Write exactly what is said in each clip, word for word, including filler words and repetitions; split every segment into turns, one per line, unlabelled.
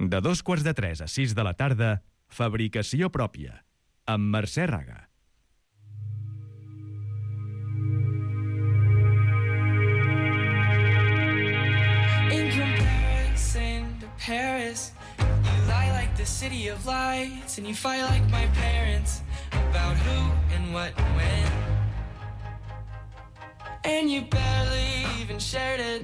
De dos quarts de tres a sis de la tarda, Fabricació pròpia, amb Mercè Raga.
In comparison to Paris, you lie like the city of lights, and you fight like my parents about who and what and when. And you barely even shared it.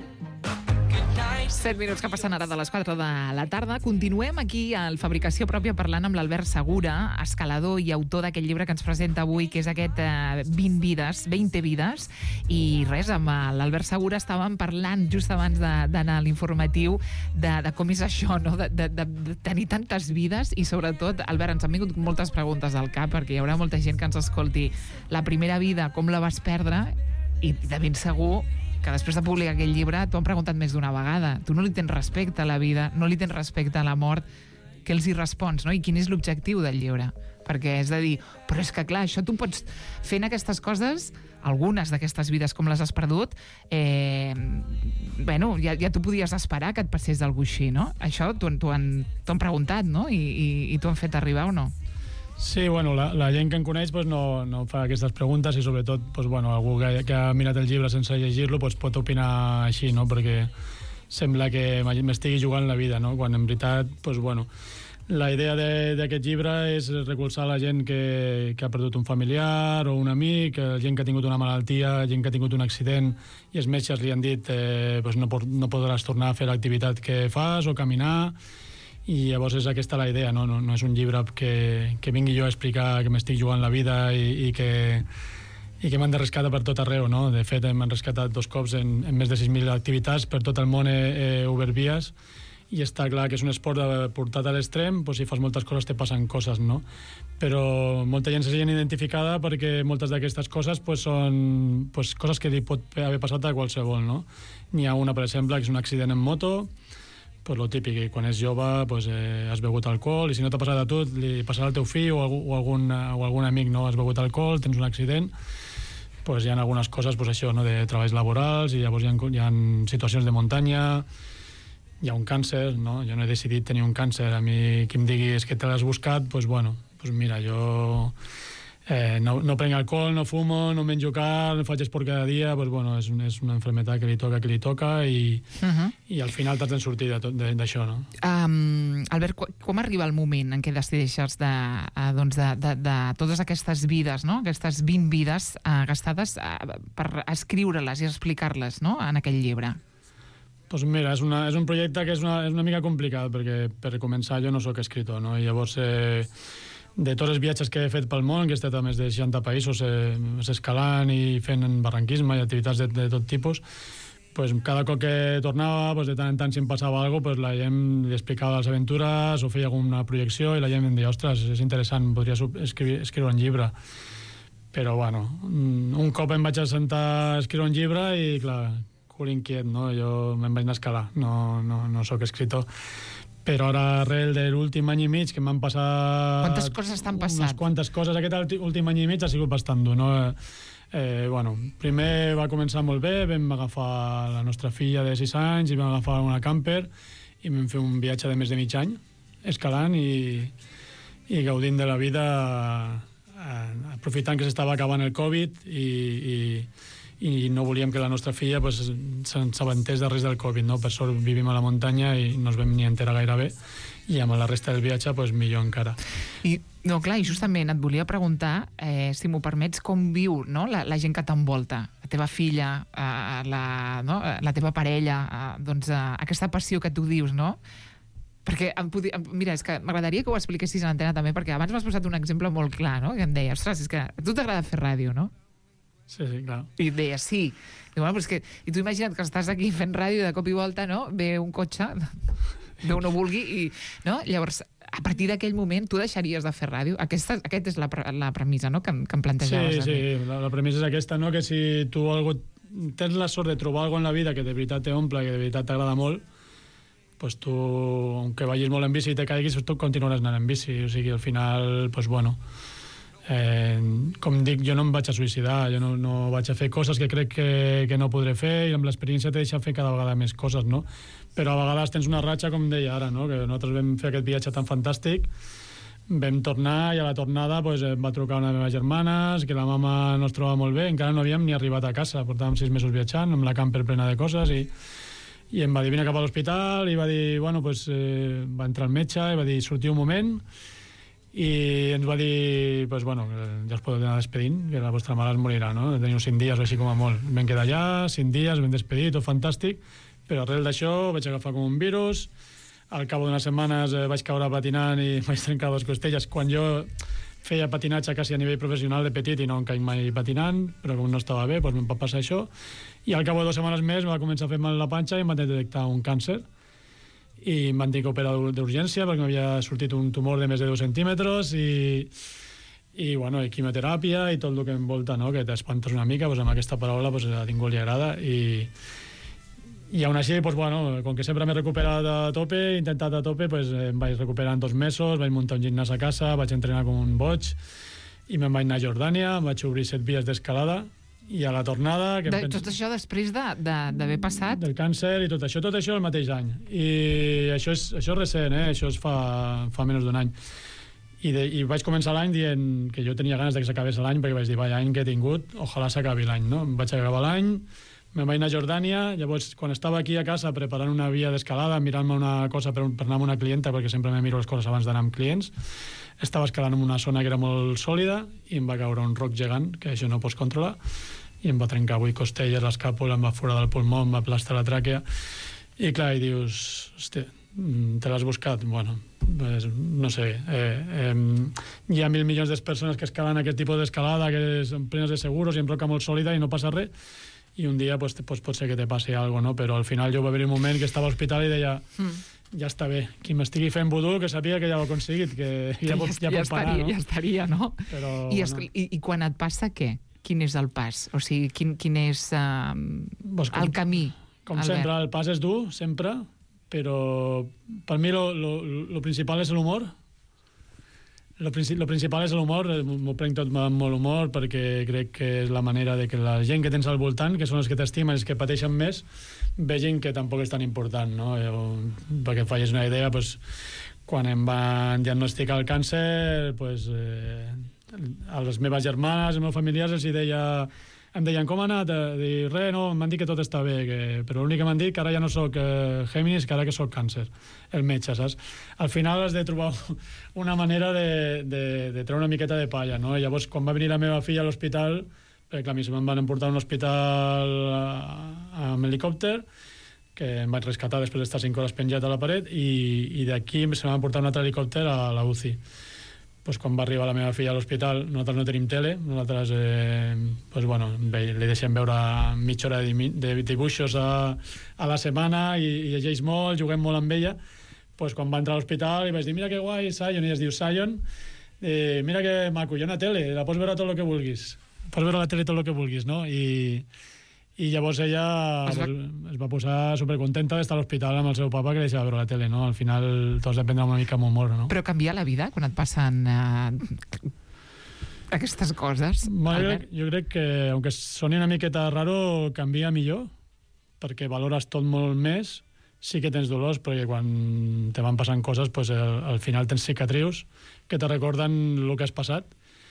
set minuts que passen ara de les quatre de la tarda. Continuem aquí al Fabricació Pròpia parlant amb l'Albert Segura, escalador i autor d'aquest llibre que ens presenta avui, que és aquest eh, vint vides, vint vides. I res, amb l'Albert Segura estàvem parlant just abans d'anar a l'informatiu de, de com és això, no? de, de, de tenir tantes vides i sobretot, Albert, ens han vingut moltes preguntes al cap perquè hi haurà molta gent que ens escolti. La primera vida, com la vas perdre? I de ben segur que després de publicar aquell llibre t'ho han preguntat més d'una vegada. Tu no li tens respecte a la vida, no li tens respecte a la mort. Què els hi respons, no? I quin és l'objectiu del llibre? Perquè és de dir, però és que clar, això tu pots fent aquestes coses, algunes d'aquestes vides com les has perdut, eh, bueno, ja, ja tu podies esperar que et passés d'algú així, no? Això t'ho han, han preguntat, no? I, i, i t'ho han fet arribar o no?
Sí, bueno, la, la gent que em coneix pues, no, no fa aquestes preguntes i sobretot pues, bueno, algú que, que ha mirat el llibre sense llegir-lo pues, pot opinar així, no? Perquè sembla que m'estigui jugant la vida, no? Quan en veritat, pues, bueno, la idea d'aquest llibre és recolzar la gent que, que ha perdut un familiar o un amic, gent que ha tingut una malaltia, gent que ha tingut un accident i els metges li han dit eh, pues, no, no podràs tornar a fer l'activitat que fas o caminar. I llavors és aquesta la idea, no, no, no és un llibre que, que vingui jo a explicar que m'estic jugant la vida i, i que, i que m'han de rescatar per tot arreu, no? De fet, m'han rescatat dos cops en, en més de sis mil activitats, per tot el món he, he obert vies i està clar que és un esport portat a l'extrem, pues, si fas moltes coses te passen coses, no? Però molta gent se sent identificada perquè moltes d'aquestes coses pues, són pues, coses que li pot haver passat a qualsevol, no? N'hi ha una, per exemple, que és un accident en moto, pues lo típic, que quan és jove pues, eh, has begut alcohol i si no t'ha passat a tu li passarà al teu fill o, o, algun, o algun amic, no? Has begut alcohol, tens un accident, pues hi ha algunes coses pues, això, no? De treballs laborals i llavors hi ha, hi ha situacions de muntanya, hi ha un càncer, no? Jo no he decidit tenir un càncer, a mi qui em digui és que te l'has buscat, pues bueno, pues mira, jo Eh, no, no prenc alcohol, no fumo, no menjo carn, faig esport cada dia, pues bueno, és, un, és una malaltia que li toca, que li toca i, uh-huh. i al final t'has de sortir d'això, no?
Um, Albert, com arriba el moment en què decideixes de, uh, doncs de, de, de totes aquestes vides, no? Aquestes vint vides uh, gastades uh, per escriure-les i explicar-les, no? En aquell llibre?
Pues mira, és, una, és un projecte que és una, és una mica complicat perquè per començar jo no sóc escritor, no? I llavors eh, de tots els viatges que he fet pel món, que he estat a més de seixanta països eh, escalant i fent barranquisme i activitats de, de tot tipus, pues cada cop que tornava, pues de tant en tant si em passava alguna cosa, pues la gent li explicava les aventures o feia alguna projecció i la gent em deia, ostres, és interessant, podria escriure, escriure un llibre. Però bueno, un cop em vaig assentar a escriure un llibre i clar, cul inquiet, no? Jo me'n vaig anar a escalar, no, no, no sóc escritor. Però ara, arrel de l'últim any i mig, que m'han passat...
Quantes coses t'han passat?
Unes quantes coses. Aquest últim any i mig ha sigut bastant dur, no? Eh, bueno, primer va començar molt bé, vam agafar la nostra filla de sis anys i vam agafar una camper i vam fer un viatge de més de mig any escalant i, i gaudint de la vida, eh, aprofitant que s'estava acabant el Covid i... i i no volíem que la nostra filla pues, s'assabentés de res del Covid, no? Per sort vivim a la muntanya i no ens vam ni enterar gaire bé i amb la resta del viatge pues, millor encara.
I, no, clar, i justament et volia preguntar, eh, si m'ho permets, com viu, no? la, la gent que t'envolta, la teva filla, eh, la, no? la teva parella, eh, doncs, eh, aquesta passió que tu dius, no? Perquè, em podia, mira, és que m'agradaria que ho expliquessis a l'antena també, perquè abans m'has posat un exemple molt clar, no? Que em deia, ostres, és que a tu t'agrada fer ràdio, no?
Sí, sí, clar.
I et deia, sí. Diu, bueno, però és que... I tu imagina't que estàs aquí fent ràdio i de cop i volta, no? Ve un cotxe, Déu no vulgui, i... No? Llavors, a partir d'aquell moment, tu deixaries de fer ràdio? Aquesta, aquesta és la, la premissa, no?, que, que em plantejaves.
Sí, sí, la, la premissa és aquesta, no?, que si tu algo, tens la sort de trobar alguna en la vida que de veritat t'omple, que de veritat t'agrada molt, pues tu, aunque vagis molt en bici i te caiguis, tu continuaràs anant en bici. O sigui, al final, pues bueno... Eh, com dic, jo no em vaig a suïcidar, jo no, no vaig a fer coses que crec que, que no podré fer i amb l'experiència te deixa fer cada vegada més coses, no? però a vegades tens una ratxa, com deia ara, no? Que nosaltres vam fer aquest viatge tan fantàstic, vam tornar i a la tornada pues, em va trucar una de les meves germanes, que la mama no es trobava molt bé, encara no havíem ni arribat a casa, portàvem sis mesos viatjant, amb la camper plena de coses, i, i em va dir, vine cap a l'hospital, i va dir, bueno, pues, eh, va entrar el metge, i va dir, sortiu un moment, i ens va dir, pues, bueno, ja us podeu anar despedint, que la vostra mare es morirà, no? Teniu cinc dies o així com a molt. Vam quedar allà, cinc dies, vam despedir, tot fantàstic, però arrel d'això vaig agafar com un virus. Al cap d'unes setmanes eh, vaig caure patinant i vaig trencar dues costelles, quan jo feia patinatge quasi a nivell professional de petit i no em caic mai patinant, però com no estava bé, doncs em va passar això. I al cap de dues setmanes més va començar a fer mal la panxa i em van detectar un càncer. I em van dir que operar d'urgència perquè m'havia sortit un tumor de més de dos centímetres i, i, bueno, i quimioteràpia i tot el que envolta, no? Que t'espantes una mica, doncs amb aquesta paraula doncs, a ningú li agrada i... I aún així, pues, bueno, com que sempre m'he recuperat a tope, he intentat a tope, pues, em vaig recuperar en dos mesos, vaig muntar un gimnàs a casa, vaig entrenar com un boig, i me'n vaig anar a Jordània, em vaig obrir set vies d'escalada, i a la tornada... Que
de,
penso,
tot això després d'haver de, passat?
Del càncer i tot això, tot això el mateix any. I això és, això és recent, eh? Això és fa, fa menys d'un any. I, de, I vaig començar l'any dient que jo tenia ganes de que s'acabés l'any, perquè vaig dir, vaya any que he tingut, ojalà s'acabi l'any, no? Em vaig acabar l'any, me'n vaig anar a Jordània, llavors quan estava aquí a casa preparant una via d'escalada, mirant-me una cosa per, per anar amb una clienta, perquè sempre me miro les coses abans d'anar amb clients, estava escalant en una zona que era molt sòlida i em va caure un roc gegant, que això no pots controlar, i em va trencar vuit costelles, l'escàpula, em va forar del pulmó, em va aplastar la tràquea, i clar, i dius, hòstia, te l'has buscat? Bueno, pues, no sé, eh, eh, hi ha mil milions de persones que escalen aquest tipus d'escalada, que són plenes de seguros i en roca molt sòlida i no passa res, i un dia pues, pues, pot ser que te passi alguna cosa, no? Però al final jo va haver un moment que estava a l'hospital i deia mm. ja està bé, qui m'estigui fent vudú que sàpiga que ja ho ha aconseguit, que ja, ja, pot, ja, ja pot parar,
estaria,
no?
Ja estaria, no?
Però,
I,
bueno.
i, I quan et passa, què? Quin és el pas? O sigui, quin, quin és uh,
pues com,
el camí?
Com
Albert?
sempre, el pas és dur, sempre, però per mi lo, lo, lo principal és l'humor. Lo, lo principal és l'humor, m'ho prenc tot amb molt humor perquè crec que és la manera de que la gent que tens al voltant, que són els que t'estimen, els que pateixen més, vegin que tampoc és tan important, no? Jo, perquè facis una idea, pues, quan em van diagnosticar el càncer, pues, eh, a les meves germanes, els meus familiars, els hi deia, em deien, com ha anat? Dir, res, no, m'han dit que tot està bé, que... però l'únic que m'han dit que ara ja no soc eh, Géminis, que ara que soc càncer, el metge, saps? Al final has de trobar una manera de, de, de treure una miqueta de palla, no? I llavors, quan va venir la meva filla a l'hospital, perquè clar, a mi se me'n van emportar a un hospital amb helicòpter, que em vaig rescatar després d'estar cinc hores penjat a la paret, i, i d'aquí se m'han portat un altre helicòpter a la U C I. Pues quan va arribar la meva filla a l'hospital, nosaltres no tenim tele, nosaltres eh, pues bueno, li deixem veure mitja hora de, de dibuixos a, a la setmana i, i llegeix molt, juguem molt amb ella. Pues quan va entrar a l'hospital i vaig dir, mira que guai, Sion, i es diu Sion, eh, mira que maco, hi ha una tele, la pots veure tot el que vulguis, pots veure la tele tot el que vulguis, no? I, i llavors ella es va, es va posar supercontenta d'estar a l'hospital amb el seu papa que deixava veure la tele, no? Al final t'ho has de prendre una mica amb humor, no?
Però canvia la vida quan et passen eh, aquestes coses?
Bueno, jo, jo crec que, aunque soni una miqueta raro, canvia millor, perquè valores tot molt més. Sí que tens dolors, perquè quan te van passant coses, pues, al, al final tens cicatrius que te recorden el que has passat,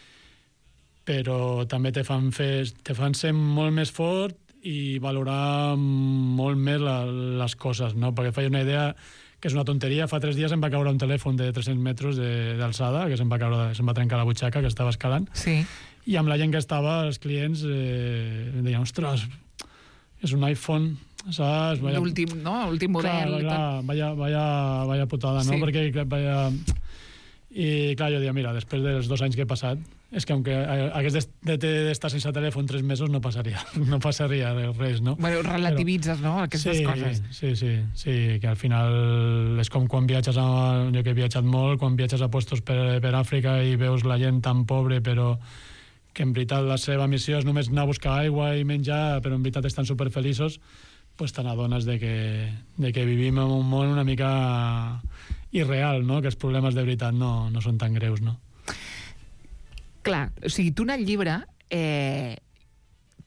però també te fan, fer, te fan ser molt més fort i valorar molt més la, les coses, no? Perquè faig una idea que és una tonteria. Fa tres dies em va caure un telèfon de tres-cents metres d'alçada, que se'm va, caure, se'm va trencar la butxaca, que estava escalant,
sí.
I amb la gent que estava, els clients, eh, em deien, ostres, és un iPhone, saps?
L'últim, no? L'últim model.
Clar, clar, vaya, vaya, vaya putada, no?
Sí.
Perquè, vaya... I clar, jo deia, mira, després dels dos anys que he passat, és que aunque hagués d'estar sense telèfon tres mesos no passaria, no passaria res, no?
Bueno, relativitzes, però, no?, aquestes
sí,
coses.
Sí, sí, sí, que al final és com quan viatges, a, jo que he viatjat molt, quan viatges a puestos per, per Àfrica i veus la gent tan pobre, però que en veritat la seva missió és només anar a buscar aigua i menjar, però en veritat estan superfeliços, pues te n'adones de que, de que vivim en un món una mica irreal, no? Que els problemes de veritat no, no són tan greus, no?
Clar, o sigui, tu en el llibre eh,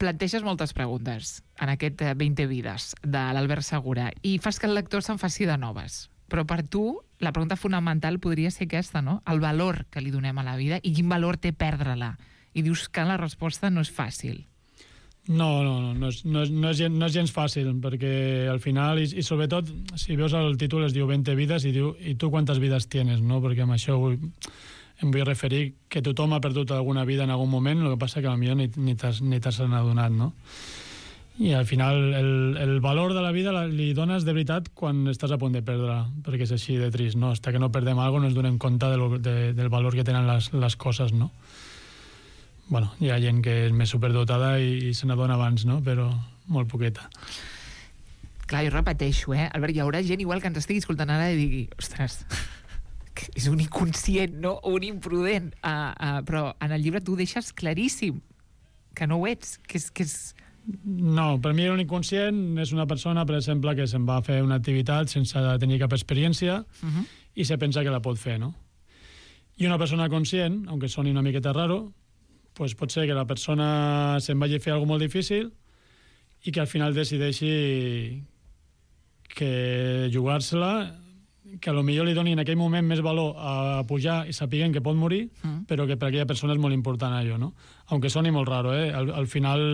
planteges moltes preguntes en aquest vint vides de l'Albert Segura i fas que el lector se'n faci de noves. Però per tu, la pregunta fonamental podria ser aquesta, no? El valor que li donem a la vida i quin valor té perdre-la. I dius que la resposta no és fàcil.
No, no, no, no és, no és, no és, gens, no és gens fàcil, perquè al final, i, i sobretot, si veus el títol es diu vint vides i diu, i tu quantes vides tienes, no? Perquè amb això vull, em vull referir que tothom ha perdut alguna vida en algun moment, el que passa que potser ni, ni t'has ni t'has adonat, no? I al final el, el valor de la vida li dones de veritat quan estàs a punt de perdre, perquè és així de trist, no? Hasta que no perdem alguna cosa no ens donem compte del, de, del valor que tenen les, les coses, no? Bueno, hi ha gent que és més superdotada i, i se n'adona abans, no? Però molt poqueta.
Clar, jo repeteixo, eh? Albert, hi haurà gent igual que ens estigui escoltant ara i digui, ostres, és un inconscient, no? Un imprudent. Uh, uh, però en el llibre tu deixes claríssim que no ho ets, que és... Que és...
No, per mi un inconscient és una persona, per exemple, que se'n va a fer una activitat sense tenir cap experiència uh-huh. i se pensa que la pot fer, no? I una persona conscient, aunque soni una miqueta raro, pues pot ser que la persona se'n vagi a fer alguna molt difícil i que al final decideixi que jugar-se-la, que potser li doni en aquell moment més valor a pujar i sapiguen que pot morir, mm. però que per aquella persona és molt important allò, no? Aunque soni molt raro, eh? Al, al final,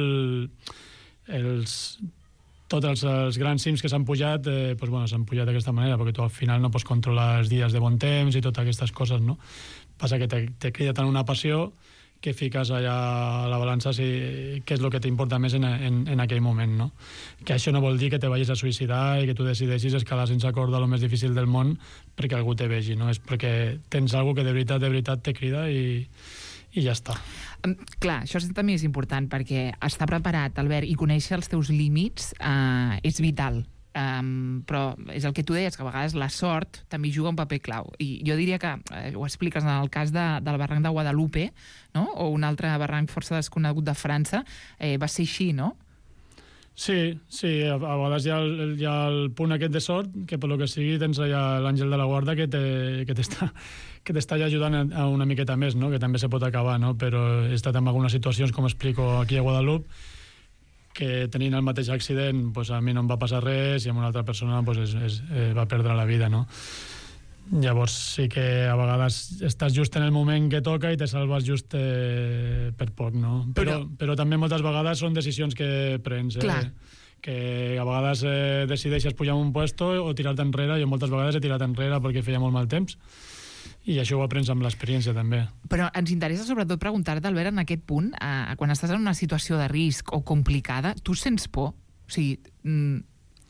els, tots els, els grans cims que s'han pujat, eh, pues, bueno, s'han pujat d'aquesta manera, perquè tu al final no pots controlar els dies de bon temps i totes aquestes coses, no? Passa que te, te crida tant una passió que fiques allà a la balança si, què és el que t'importa més en, en, en aquell moment, no? Que això no vol dir que te vagis a suïcidar i que tu decideixis escalar sense corda el més difícil del món perquè algú te vegi, no? És perquè tens algú que de veritat, de veritat te crida i, i ja està.
Um, clar, això també és important perquè estar preparat, Albert, i conèixer els teus límits uh, és vital. Um, però és el que tu deies, que a vegades la sort també juga un paper clau. I jo diria que, eh, ho expliques en el cas de, del barranc de Guadalupe, no? O un altre barranc força desconegut de França, eh, va ser així, no?
Sí, sí, a, a vegades hi ha, el, hi ha el punt aquest de sort, que per lo que sigui tens allà l'àngel de la guarda que t'està que t'està ajudant a, a una miqueta més, no? Que també se pot acabar, no? Però he estat en algunes situacions, com explico aquí a Guadalupe, que tenint el mateix accident pues, a mi no em va passar res i amb una altra persona pues, es, es, eh, va perdre la vida, no? Llavors sí que a vegades estàs just en el moment que toca i te salves just eh, per poc, no? Però, però, però també moltes vegades són decisions que prens, eh? Que a vegades eh, decideixes pujar en un puesto o tirar-te enrere. Jo moltes vegades he tirat enrere perquè feia molt mal temps i això ho aprens amb l'experiència també.
Però ens interessa sobretot preguntar-te, Albert, en aquest punt, eh, quan estàs en una situació de risc o complicada, tu sents por? O sigui... Mm...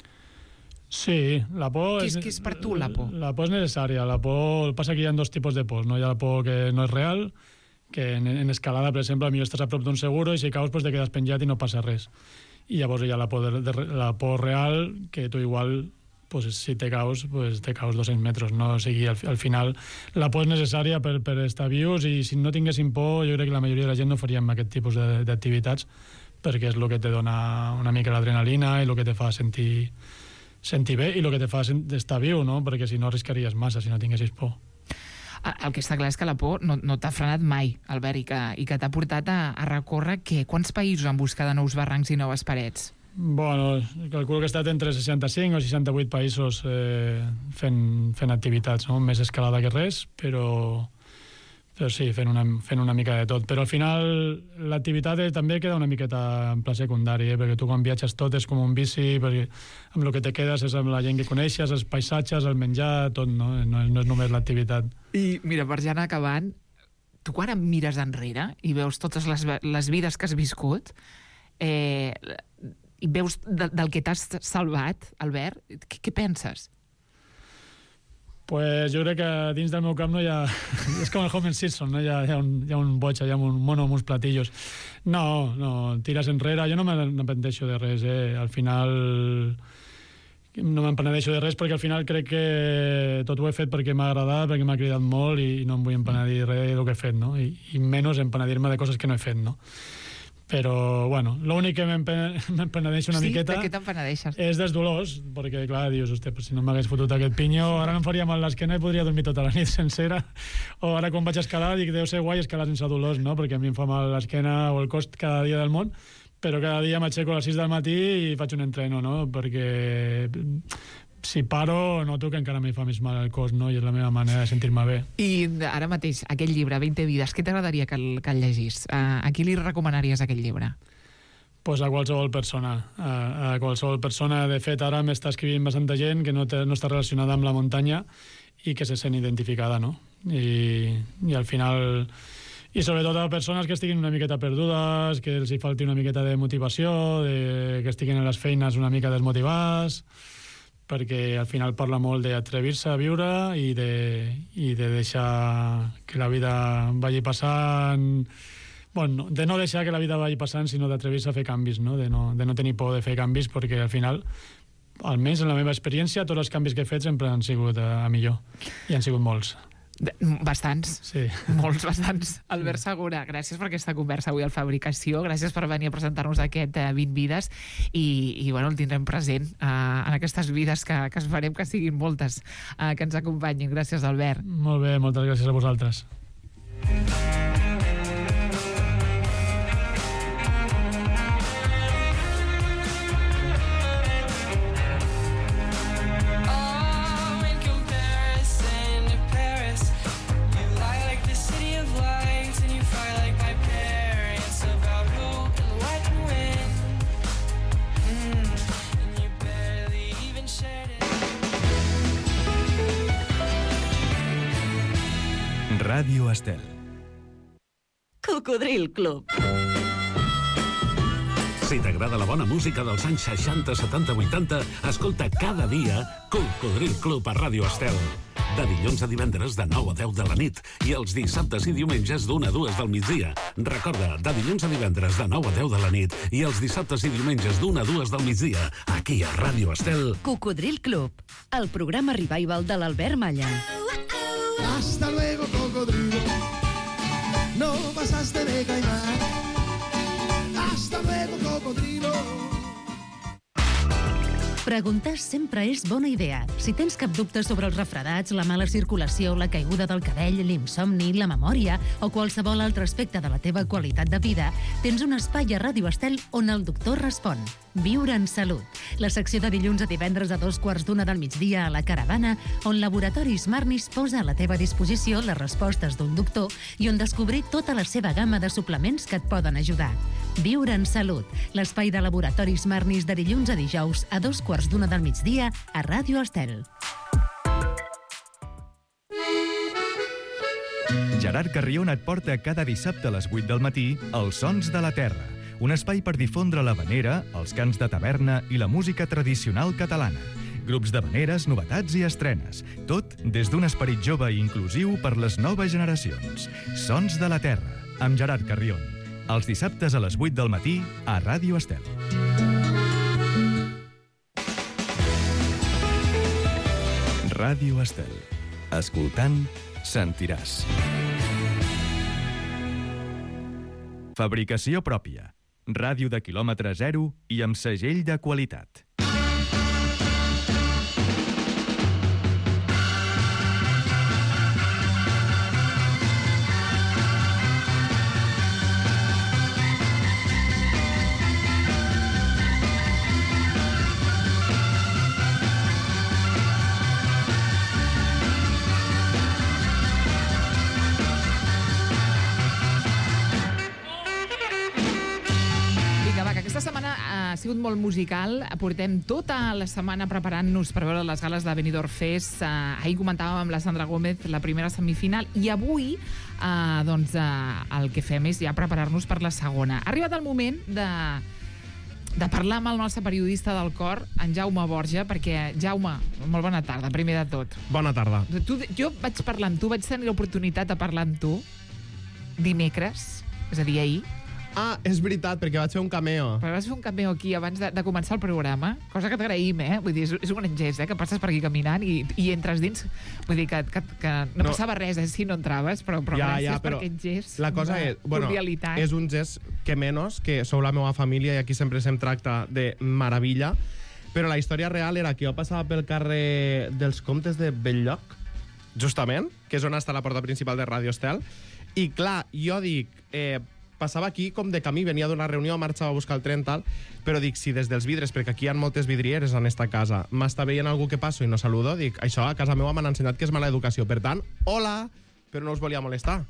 Sí, la por...
Què és, què és per tu, la por?
La por és necessària. La por... El passa que hi ha dos tipus de por, no? Hi ha la por que no és real, que en, en escalada, per exemple, potser estàs a prop d'un seguro i si caus pues, te quedes penjat i no passa res. I llavors hi ha la por, de, de, la por real, que tu igual... pues si te caus, pues te caus dos-cents metres, no? O sigui, al, al final la por és necessària per, per estar vius i si no tinguéssim por, jo crec que la majoria de la gent no faríem aquest tipus d'activitats perquè és el que te dona una mica l'adrenalina i el que te fa sentir, sentir bé i el que te fa estar viu, no? Perquè si no arriscaries massa si no tinguessis por.
El que està clar és que la por no, no t'ha frenat mai, Albert, i que, i que t'ha portat a, a recórrer què? Quants països en busca de nous barrancs i noves parets?
Bueno, calculo que he estat entre seixanta-cinc o seixanta-vuit països eh, fent, fent activitats, no? Més escalada que res, però, però sí, fent una, fent una mica de tot. Però al final l'activitat també queda una miqueta en pla secundari, eh? Perquè tu quan viatges tot és com un bici, perquè amb el que te quedes és amb la gent que coneixes, els paisatges, el menjar, tot, no? No, no és només l'activitat.
I mira, per ja anar acabant, tu quan em mires enrere i veus totes les, les vides que has viscut, eh, i veus de, del que t'has salvat, Albert, què, què penses?
Pues jo crec que dins del meu cap no hi ha... És com el Homer Simpson, no? Hi ha, hi ha, un, hi ha un boig, hi ha un mono amb uns platillos. No, no, tires enrere. Jo no m'empenteixo de res, eh? Al final... No m'empenedeixo de res perquè al final crec que tot ho he fet perquè m'ha agradat, perquè m'ha cridat molt i no em vull empenedir res del que he fet, no? I, i menys empenedir-me de coses que no he fet, no? Però, bueno, l'únic que m'empenedeixo una
sí,
miqueta...
Sí, de què t'empenedeixes?
És dels dolors, perquè, clar, dius, hosti, si no m'hagués fotut aquest pinyo, ara no em faria mal l'esquena i podria dormir tota la nit sencera. O ara, quan vaig escalar, dic, deu ser guai escalar sense dolors, no? Perquè a mi em fa mal l'esquena o el cos cada dia del món, però cada dia m'aixeco a les sis del matí i faig un entreno, no? Perquè si paro noto que encara me fa més mal el cos, no? I és la meva manera de sentir-me bé.
I ara mateix, aquest llibre, vint vides, què t'agradaria que, el, que el llegís? A, a qui li recomanaries aquest llibre?
Pues a qualsevol persona. A, a qualsevol persona. De fet, ara m'està escrivint bastanta gent que no, té, no està relacionada amb la muntanya i que se sent identificada, no? I, i al final... I sobretot a persones que estiguin una miqueta perdudes, que els hi falti una miqueta de motivació, de, que estiguin a les feines una mica desmotivats, perquè al final parla molt d'atrevir-se a viure i de, i de deixar que la vida vagi passant... Bueno, de no deixar que la vida vagi passant, sinó d'atrevir-se a fer canvis, no? De, no, de no tenir por de fer canvis, perquè al final, almenys en la meva experiència, tots els canvis que he fet sempre han sigut a, a millor. I han sigut molts.
Bastants.
Sí.
Molts, bastants. Albert Segura, gràcies per aquesta conversa avui al Fabricació, gràcies per venir a presentar-nos aquest eh, vint vides i, i bueno, el tindrem present eh, en aquestes vides que, que esperem que siguin moltes, eh, que ens acompanyin. Gràcies, Albert.
Molt bé, moltes gràcies a vosaltres.
Ràdio Estel.
Cocodril Club.
Si t'agrada la bona música dels anys seixanta, setanta, vuitanta, escolta cada dia Cocodril Club a Ràdio Estel. De dilluns a divendres de nou a deu de la nit i els dissabtes i diumenges d'una a dues del migdia. Recorda, de dilluns a divendres de nou a deu de la nit i els dissabtes i diumenges d'una a dues del migdia, aquí a Ràdio Estel.
Cocodril Club, el programa revival de l'Albert Malla.
Hasta luego, cocodrilo. No pasaste de caimán. Hasta luego, cocodrilo.
Preguntar sempre és bona idea. Si tens cap dubte sobre els refredats, la mala circulació, la caiguda del cabell, l'insomni, la memòria o qualsevol altre aspecte de la teva qualitat de vida, tens un espai a Ràdio Estel on el doctor respon. Viure en salut. La secció de dilluns a divendres a dos quarts d'una del migdia a la Caravana, on Laboratoris Marnis posa a la teva disposició les respostes d'un doctor i on descobrir tota la seva gamma de suplements que et poden ajudar. Viure en salut. L'espai de Laboratoris Marnis de dilluns a dijous a dos quarts d'una del migdia a Ràdio Estel.
Gerard Carrion et porta cada dissabte a les vuit del matí Els Sons de la Terra, un espai per difondre l'havanera, els cants de taverna i la música tradicional catalana. Grups d'havaneres, novetats i estrenes. Tot des d'un esperit jove i inclusiu per les noves generacions. Sons de la Terra, amb Gerard Carrion. Els dissabtes a les vuit del matí a Ràdio Estel. Ràdio Estel. Escoltant, sentiràs. Fabricació pròpia. Ràdio de quilòmetre zero i amb segell de qualitat.
Ha sigut molt musical. Portem tota la setmana preparant-nos per veure les gales de Benidorm Fest. Uh, ahir comentàvem amb la Sandra Gómez la primera semifinal i avui uh, doncs, uh, el que fem és ja preparar-nos per la segona. Ha arribat el moment de, de parlar amb el nostre periodista del cor, en Jaume Borja, perquè, Jaume, molt bona tarda, primer de tot.
Bona tarda.
Tu, jo vaig parlar amb tu, vaig tenir l'oportunitat de parlar amb tu dimecres, és a dir, ahir.
Ah, és veritat, perquè vaig fer un cameo.
Però vas fer un cameo aquí abans de, de començar el programa, cosa que t'agraïm, eh? Vull dir, és, és un engest, eh? Que passes per aquí caminant i, i entres dins. Vull dir que, que, que no, no passava res, eh? Si no entraves, però, però
ja,
gràcies
ja,
per aquest gest.
La cosa és, bueno,
cordialitat.
És un gest que menys, que sou la meva família i aquí sempre se'm tracta de meravella, però la història real era que jo passava pel carrer dels Comtes de Belllloc, justament, que és on està la porta principal de Ràdio Estel, i clar, jo dic... Eh, passava aquí com de camí, venia d'una reunió, marxava a buscar el tren, tal, però dic, si des dels vidres, perquè aquí hi ha moltes vidrieres en esta casa, m'està veient algú que passo i no saludo, dic, això a casa meva m'han ensenyat que és mala educació. Per tant, hola, però no us volia molestar.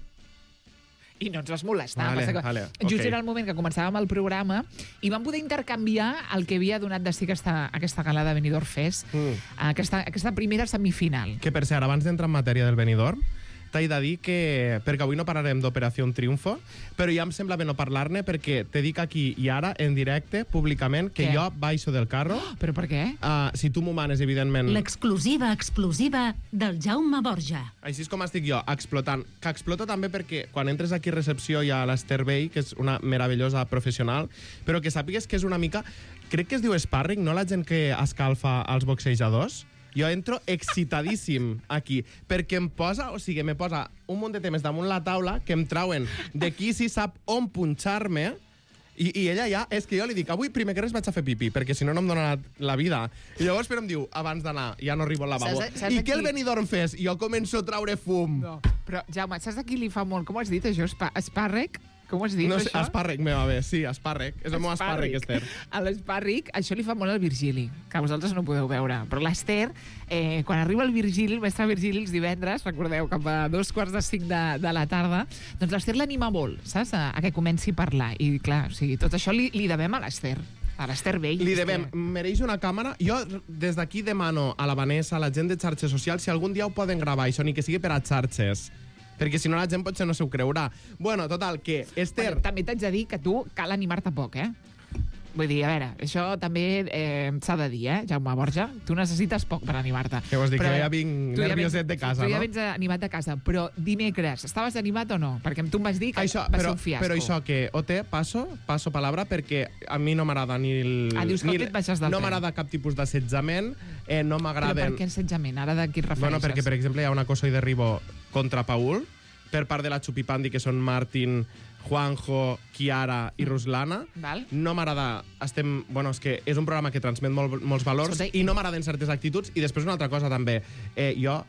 I no ens vas molestar.
Vale,
que
vale,
just
okay.
era el moment que començàvem el programa i vam poder intercanviar el que havia donat de si aquesta, aquesta gala de Benidorm Fest, mm. aquesta, aquesta primera semifinal.
Que, per cert, abans d'entrar en matèria del Benidorm, t'he de dir que, perquè avui no parlarem d'Operació Triunfo, però ja em sembla bé no parlar-ne perquè te dic aquí i ara, en directe, públicament, que
Què?
jo baixo del carro.
Oh, però per què?
Uh, si tu m'ho manes, evidentment...
L'exclusiva explosiva del Jaume Borja.
Així és com estic jo, explotant. Que exploto també perquè quan entres aquí a recepció hi ha l'Esther Bey, que és una meravellosa professional, però que sàpigues que és una mica... Crec que es diu sparring, no? La gent que escalfa els boxejadors. Jo entro excitadíssim aquí, perquè em posa, o sigui, me posa un munt de temes damunt la taula que em trauen de qui si sap on punxar-me, i, i ella ja, és que jo li dic, avui primer que res vaig a fer pipi, perquè si no no em dona la, la vida. I llavors però em diu, abans d'anar, ja no arribo al lavabo.
Saps- saps
I què el
aquí-
Benidorm Fest? I jo començo a traure fum.
No. Però, Jaume, saps a qui li fa molt? Com ho has dit, això? Espa espàrrec? Com ho has dit,
No sé,
això?
espàrrec me va bé, sí, espàrrec. És el meu espàrrec, Esther.
A l'espàrric, això li fa molt al Virgili, que vosaltres no podeu veure. Però l'Esther, eh, quan arriba el Virgili, el mestre Virgili, els divendres, recordeu, cap a dos quarts de cinc de, de la tarda, doncs l'Esther l'anima molt, saps? A, a que comenci a parlar. I, clar, o sigui, tot això li, li devem a l'Esther. A l'Esther Bey.
Li devem, mereix una càmera. Jo des d'aquí demano a la Vanessa, a la gent de xarxes socials, si algun dia ho poden gravar, això, ni que sigui per a xarxes. Perquè si no la gent potser no s'ho creurà. Bueno, total, que Esther...
Bueno, també t'haig de dir que tu cal animar-te poc, eh? Vull dir, a veure, això també eh, s'ha de dir, eh, Jaume Borja? Tu necessites poc per animar-te.
Què vols dir,
Però
que ja vinc
tu ja
nervioset
vens-
de casa,
tu ja
no?
vens animat de casa, però dimecres, estaves animat o no? Perquè tu em vas dir que
Això,
va
però,
ser un fiasco.
però això que, O T, passo, passo palabra, perquè a mi no m'agrada ni el...
Ah, dius que
ni
al
el-
et baixes del
No
tren.
m'agrada cap tipus d'assetjament, eh, no
Però per
m'agraden...
què assetjament? Ara de qui et refereixes?
Bueno, perquè, per exemple, hi ha una cosa i derribo contra Paul, per part de la Chupipandi, que són Martin, Juanjo, Kiara i Ruslana.
Val.
No m'agrada... Estem... Bueno, és que és un programa que transmet molt, molts valors.
Escolta,
I no m'agraden certes actituds. I després una altra cosa, també. Eh, jo,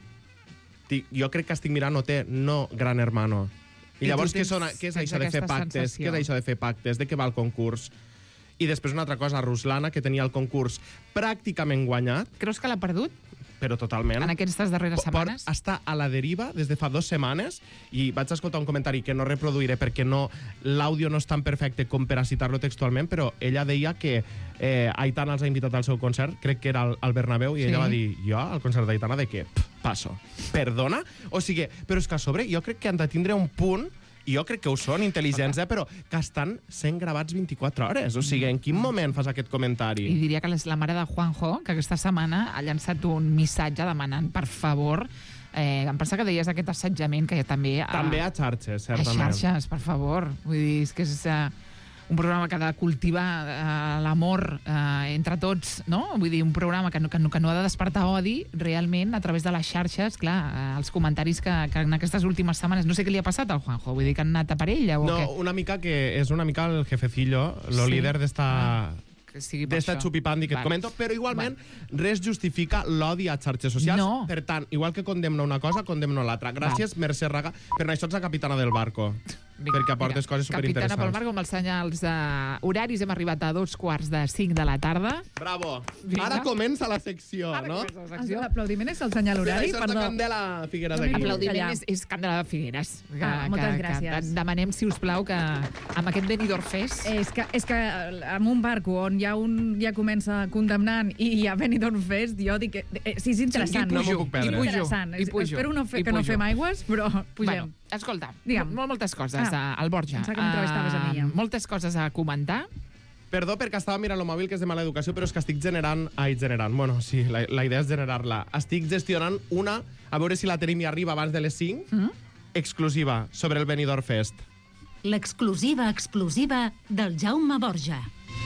tic, jo crec que estic mirant O T, no Gran Hermano. I,
I
llavors,
tu
què,
tens-
són, què és
tens
això de fer
aquesta
pactes?
sensació.
Què és això de fer pactes? De què va el concurs? I després una altra cosa, Ruslana, que tenia el concurs pràcticament guanyat,
Creus que l'ha perdut
però totalment.
en aquestes darreres
Por
setmanes?
està a la deriva des de fa dues setmanes i vaig escoltar un comentari que no reproduiré perquè no l'àudio no és tan perfecte com per a citar-lo textualment, però ella deia que eh, Aitana els ha invitat al seu concert, crec que era al, al Bernabéu, i
Sí.
ella va dir, jo al concert d'Aitana de què? Pff, passo. Perdona? O sigui, però és que a sobre jo crec que han de tindre un punt, i jo crec que ho són, intel·ligents, eh, però que estan sent gravats vint-i-quatre hores. O sigui, en quin moment fas aquest comentari?
I diria que és la mare de Juanjo, que aquesta setmana ha llançat un missatge demanant, per favor, eh, em pensa que deies aquest assetjament que també... A,
També a xarxes,
a
certament.
xarxes, per favor. Vull dir, és que és eh, un programa que ha de cultivar eh, l'amor eh, entre tots, no? Vull dir, un programa que no, que, no, que no ha de despertar odi realment a través de les xarxes, clar, eh, els comentaris que, que en aquestes últimes setmanes... No sé què li ha passat al Juanjo, vull dir que han anat a per ella o
No,
què?
una mica que és una mica el jefecillo, lo
Sí.
líder d'esta...
Que sigui per
d'esta
això.
xupipandi que et
Val.
comento, però igualment res justifica l'odi a xarxes socials.
No.
Per tant, igual que condemno una cosa, condemno l'altra. Gràcies, Mercè Raga, per això ets la capitana del barco.
Vinga,
perquè aportes
mira,
coses superinteressants.
Capitana pel mar, com els senyals uh, horaris, hem arribat a dos quarts de cinc de la tarda.
Bravo.
Vinga.
Ara comença la secció,
Ara
no?
comença la secció.
L'aplaudiment és el senyal horari,
Això és
perdó.
la Candela Figueras
No m'hi
aquí.
puc
Aplaudiment
callar.
és, és Candela Figueres. Que,
Ah, moltes
que,
gràcies.
Que demanem, si us plau, que amb aquest Benidorm Fest...
És que, és que en un barco on ja un ja comença condemnant i hi ha Benidorm Fest, jo dic que eh, sí, és interessant.
I pujo,
no m'ho puc perdre.
i pujo,
interessant.
i pujo,
Espero no fer,
i
que no
pujo.
fem aigües, però pugem.
Bueno, escolta,
Digue'm.
molt, moltes coses
Ah,
al Borja.
pensava que m'entrevistaves a mi, ja.
Ah, moltes coses a comentar.
Perdó, perquè estava mirant el mòbil, que és de mala educació, però és que estic generant... Ai, generant. Bueno, sí, la, la idea és generar-la. Estic gestionant una, a veure si la tenim i arriba abans de les cinc,
Mm?
exclusiva sobre el Benidorm Fest.
L'exclusiva explosiva del Jaume Borja.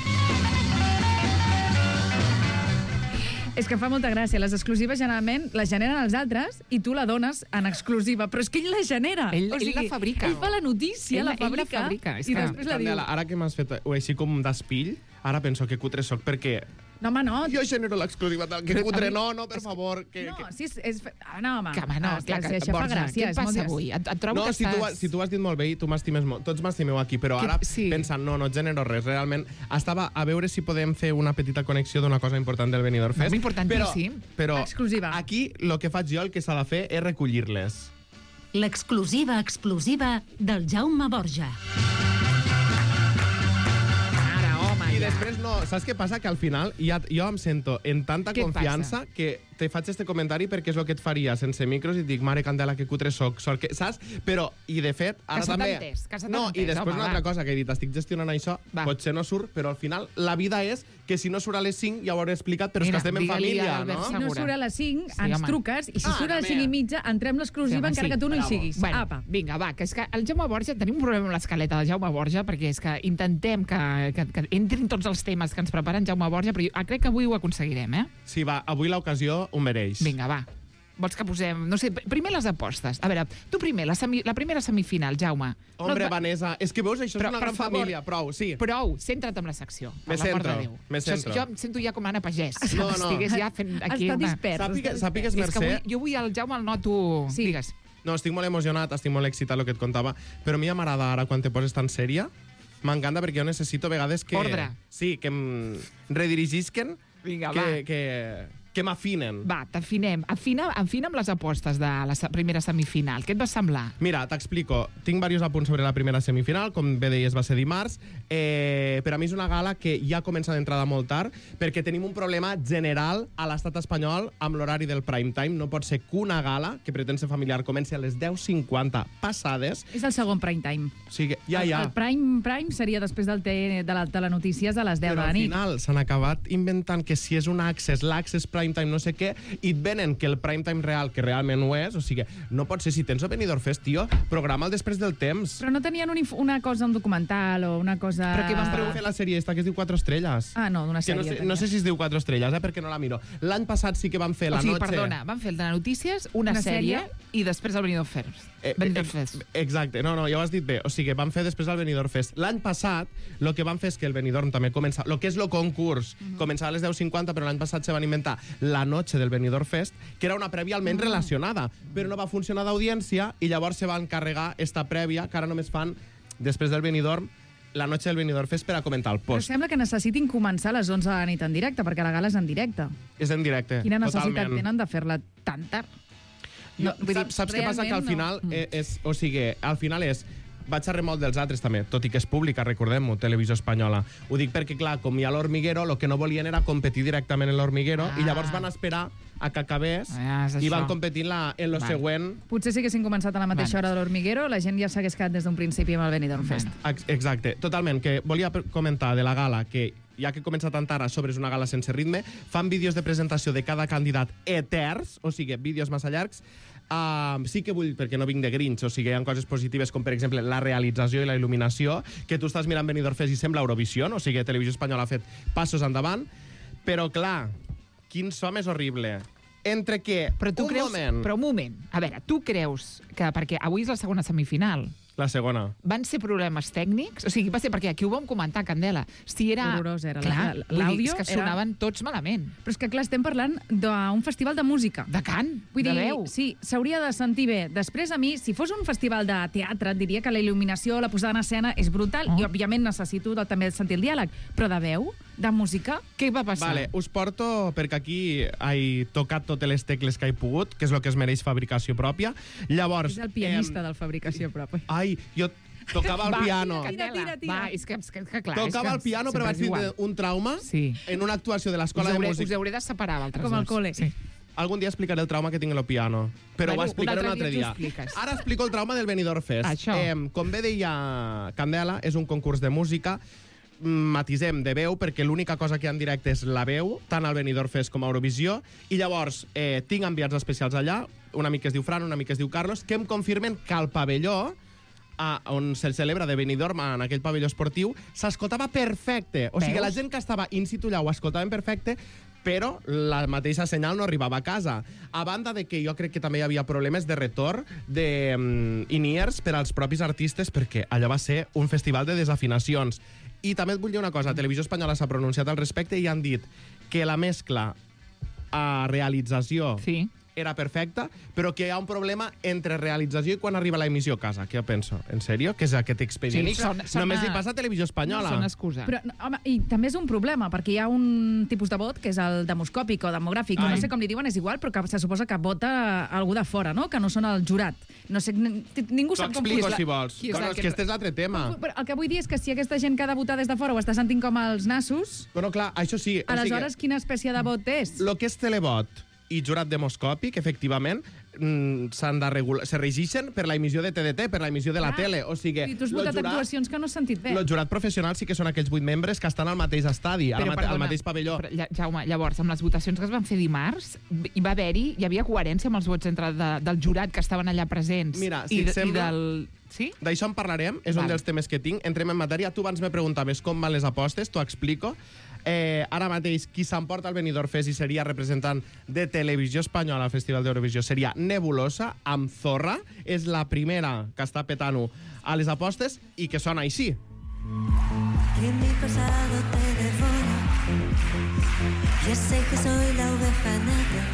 És que fa molta gràcia. Les exclusives generalment les generen els altres i tu la dones en exclusiva. Però és que ell la genera.
Ell-
o
ell
sigui,
la fabrica.
Ell fa la notícia,
Ell-
la
ell la
fabrica,
fabrica, és
i
que-
després la diu.
Candela, ara que m'has fet així com d'espill, ara penso que cutre soc, perquè
No, home, no.
Jo genero l'exclusiva del que cutre. No, no, per favor. Que,
No,
que...
si és... és... Ah, no, home.
Que, home, no,
Ah,
clar,
si
que,
això fa
Borja,
gràcia.
què et
és molt
passa
divertit.
avui? Et, et trobo
No,
que
si tu,
estàs...
si tu ho has dit molt bé i tu m'estimes molt, tots m'estimeu aquí, però
Que-
ara
sí.
pensant, no, no genero res, realment estava a veure si podem fer una petita connexió d'una cosa important del Benidorm Fest.
No, importantíssim.
Però, però
Exclusiva.
aquí el que faig jo, el que s'ha de fer és recollir-les.
L'exclusiva explosiva del Jaume Borja.
Ara, home,
I
ja.
després no, saps què passa? Que al final ja, jo em sento en tanta
Què et
confiança que te faig este comentari perquè és el que et faria sense micros i et dic, mare Candela, que cutre soc, sort que... Saps? Però, i de fet, ara
se t'ha
també...
entès, que se t'ha
no,
entès,
i després
home,
una
va.
altra cosa que he dit, estic gestionant això,
Va.
potser no surt, però al final la vida és que si no surt a les cinc ja ho hauré explicat, però és
Mira,
que estem en
digue-li
família,
a l'Albert
no?
Si no
Segura.
surt a les cinc,
Sí,
ens
home.
truques, i si
Ah,
surt a les
mira.
cinc i mitja, entrem l'exclusiva,
Sí, home,
encara
sí.
que tu no hi
Bravo.
siguis.
Bueno,
Apa.
vinga, va, que és que el Jaume Borja, tenim un problema amb l'escaleta del Jaume Borja, perquè és que intentem que, que, que entrin tots els temes que ens preparen Jaume Borja, però jo crec que avui ho aconseguirem, eh?
Sí, va, avui l'ocasió ho mereix.
Vinga, va. Vols que posem... No sé, primer les apostes. A veure, tu primer, la, semi, la primera semifinal, Jaume.
Hombre,
No, va-
Vanessa, és que veus, això
Però,
és una
per
gran
favor.
família, prou, sí.
Prou, centra't en la secció.
Me
per l'amor
centro,
de Déu.
me
Això és-
centro.
Jo em sento ja com Anna Pagès.
No,
com
no.
Estigués ja fent aquí
Està
una...
dispers.
Sàpiga, sàpigues,
És que
Mercè...
avui, jo avui el Jaume el noto...
Sí.
Digues.
No, estic molt emocionat, estic molt excitat el que et contava, però a mi ja m'agrada ara quan te poses tan sèria. M'encanta perquè jo necessito a vegades que...
Ordre.
Sí, que em redirigisquen,
Vinga,
que,
va.
que, que m'afinen.
Va, t'afinem. Afina, afina amb les apostes de la se- primera semifinal. Què et va semblar?
Mira, t'explico. Tinc diversos apunts sobre la primera semifinal, com bé deies, va ser dimarts. Eh, per a mi és una gala que ja comença d'entrada molt tard, perquè tenim un problema general a l'estat espanyol amb l'horari del prime time. No pot ser que una gala, que pretén ser familiar, comenci a les deu cinquanta passades.
És el segon prime time.
O sigui, ja,
El,
ja.
el prime prime seria després del te, de la telenotícies a les deu
Però
de la
al
nit.
final s'han acabat inventant que si és un access, l'access prime time, no sé què, i et venen que el prime time real, que realment ho és, o sigui, no pot ser, si tens el Benidorm Fest, tio, programa'l després del temps.
Però no tenien un, inf- una cosa, un documental o una cosa...
Però què van
Però fer la sèrie esta que es diu Quatre Estrelles.
Ah, no, d'una
Que
sèrie.
no sé,
tenia.
no sé si es diu Quatre Estrelles, eh, perquè no la miro. L'any passat sí que van fer
O
la
sigui,
noche...
perdona, van fer el de notícies, una,
Una
sèrie,
sèrie
i després el Benidorm Fest.
Eh,
Benidorm
eh,
Fest.
Exacte, no, no, ja ho has dit bé. O sigui, van fer després el Benidorm Fest. L'any passat, el que van fer és que el Benidorm també comença... El que és el concurs,
Mhm.
començava a les deu cinquanta, però l'any passat se van inventar la noche del Benidorm Fest, que era una prèvia almenys
Mhm.
relacionada, però no va funcionar d'audiència i llavors se van carregar esta prèvia, que ara només fan, després del Benidorm, la noche del Benidorm Fest per a comentar el
Però
post.
sembla que necessitin començar a les onze de la nit en directe, perquè la gala és en directe.
És en directe,
Quina necessitat
totalment.
tenen de fer-la tan tard?
No,
No, vull dir,
saps, saps què passa? Que al final,
realment no.
eh, és, o sigui, al final és vaig a remolc dels altres també, tot i que és pública, recordem-ho, Televisió Espanyola. Ho dic perquè, clar, com hi ha l'Hormiguero, el que no volien era competir directament en l'Hormiguero,
Ah.
i llavors van esperar a que acabés
Ah, és
i van
això.
competir en, la, en lo
Vale.
següent.
Potser si haguessin començat a la mateixa
Vale.
hora de l'Hormiguero, la gent ja s'hagués quedat des d'un principi amb el Benidorm Fest.
Ex- Exacte, totalment, que volia per- comentar de la gala que ja que comença tan tard a sobre és una gala sense ritme, fan vídeos de presentació de cada candidat eterns, o sigui, vídeos massa llargs. Uh, sí que vull, perquè no vinc de Grinch, o sigui, hi ha coses positives com, per exemple, la realització i la il·luminació, que tu estàs mirant Benidorm Fest i sembla Eurovisió, o sigui, Televisió Espanyola ha fet passos endavant, però, clar, quin so més horrible. Entre que,
Però tu
un
creus...
moment...
Però un moment. A veure, tu creus que... Perquè avui és la segona semifinal.
La segona.
Van ser problemes tècnics? O sigui, va ser perquè aquí ho vam comentar, Candela. Si era...
Horrorós era.
Clar,
La-
vull dir,
l'àudio
és que
era-
sonaven tots malament.
Però és que, clar, estem parlant d'un festival de música.
De cant,
Vull
de
dir,
veu.
sí, s'hauria de sentir bé. Després, a mi, si fos un festival de teatre, et diria que la il·luminació, la posada en escena és brutal,
Oh.
i, òbviament, necessito de, també sentir el diàleg. Però de veu, de música...
Què va passar?
Vale, us porto, perquè aquí he tocat totes les tecles que he pogut, que és el que es mereix fabricació pròpia. Llavors...
És el pianista
em,
del fabricació pròpia.
Ai, jo tocava el
Va,
piano.
Candela,
Tira, tira, tira.
Va, és que, és que, que clar,
Tocava
és
el
que
piano, però
sempre
vaig
és igual.
tindre un trauma
Sí.
en una actuació de
Us
l'Escola de
hauré,
Música.
us hauré de separar, vosaltres
Com al
dos.
col·le.
Sí.
Algun dia explicaré el trauma que tinc en el piano, però
Bueno,
ho explicaré
un
un
altre
altre
dia
dia.
t'ho expliques.
Ara explico el trauma del Benidorm Fest.
Això.
Eh, com bé deia Candela, és un concurs de música. Matisem de veu, perquè l'única cosa que hi ha en directe és la veu, tant al Benidorm Fest com a Eurovisió, i llavors eh, tinc enviats especials allà, un amic que es diu Fran, un amic que es diu Carlos, que em confirmen que al pavelló, a, on se celebra de Benidorm, en aquell pavelló esportiu, s'escoltava perfecte. O sigui,
Veus?
la gent que estava in situ allà ho escoltaven perfecte, però la mateixa senyal no arribava a casa. A banda de que jo crec que també hi havia problemes de retorn de um, in-ears per als propis artistes, perquè allò va ser un festival de desafinacions. I també et vull dir una cosa, Televisió Espanyola s'ha pronunciat al respecte i han dit que la mescla a realització
sí.
era perfecta, però que hi ha un problema entre realització i quan arriba l'emissió a casa. Què penso? En sèrio? Que és aquest expedient?
Sí, sona- sona-
Només li passa a Televisió Espanyola.
No, sona excusa.
Però, no, home, i també és un problema, perquè hi ha un tipus de vot, que és el demoscòpic o demogràfic, o
Ai.
no sé com li diuen, és igual, però que se suposa que vota algú de fora, no? Que no són el jurat. No sé, n- ningú
T'ho
sap com
explico,
funciona.
si vols.
qui és
Bueno,
el
és
que-
que este és l'altre tema.
Però el que vull dir és que si aquesta gent que ha de votar des de fora ho està sentint com els nassos,
Bueno, clar, això sí. o sigui,
aleshores quina espècie de vot és?
Lo que és televot i jurat demoscòpic, efectivament, mm, s'han de regular, se regeixen per la emissió de T D T, per la emissió de la
Ah.
tele. O sigui,
I tu has
lo
votat
jurat-
actuacions que no has sentit bé.
Los jurats professionals sí que són aquells vuit membres que estan al mateix estadi, al, mate al mateix pavelló.
Però, Ja- Jaume, llavors, amb les votacions que es van fer dimarts, hi va haver-hi, hi havia coherència amb els vots entre de, del jurat que estaven allà presents
Mira, si
i,
et
de-
sembla-
i del... Sí?
D'això en parlarem, és un
Vale.
dels temes que tinc. Entrem en matèria. Tu abans me preguntaves com van les apostes, t'ho explico. Eh, ara mateix, qui s'emporta el Benidorm Fest i seria representant de Televisió Espanyola al Festival d'Eurovisió seria Nebulosa, amb Zorra. És la primera que està petant-ho a les apostes i que sona així.
Que mi pasado te devora. Ya sé que soy la oveja negra,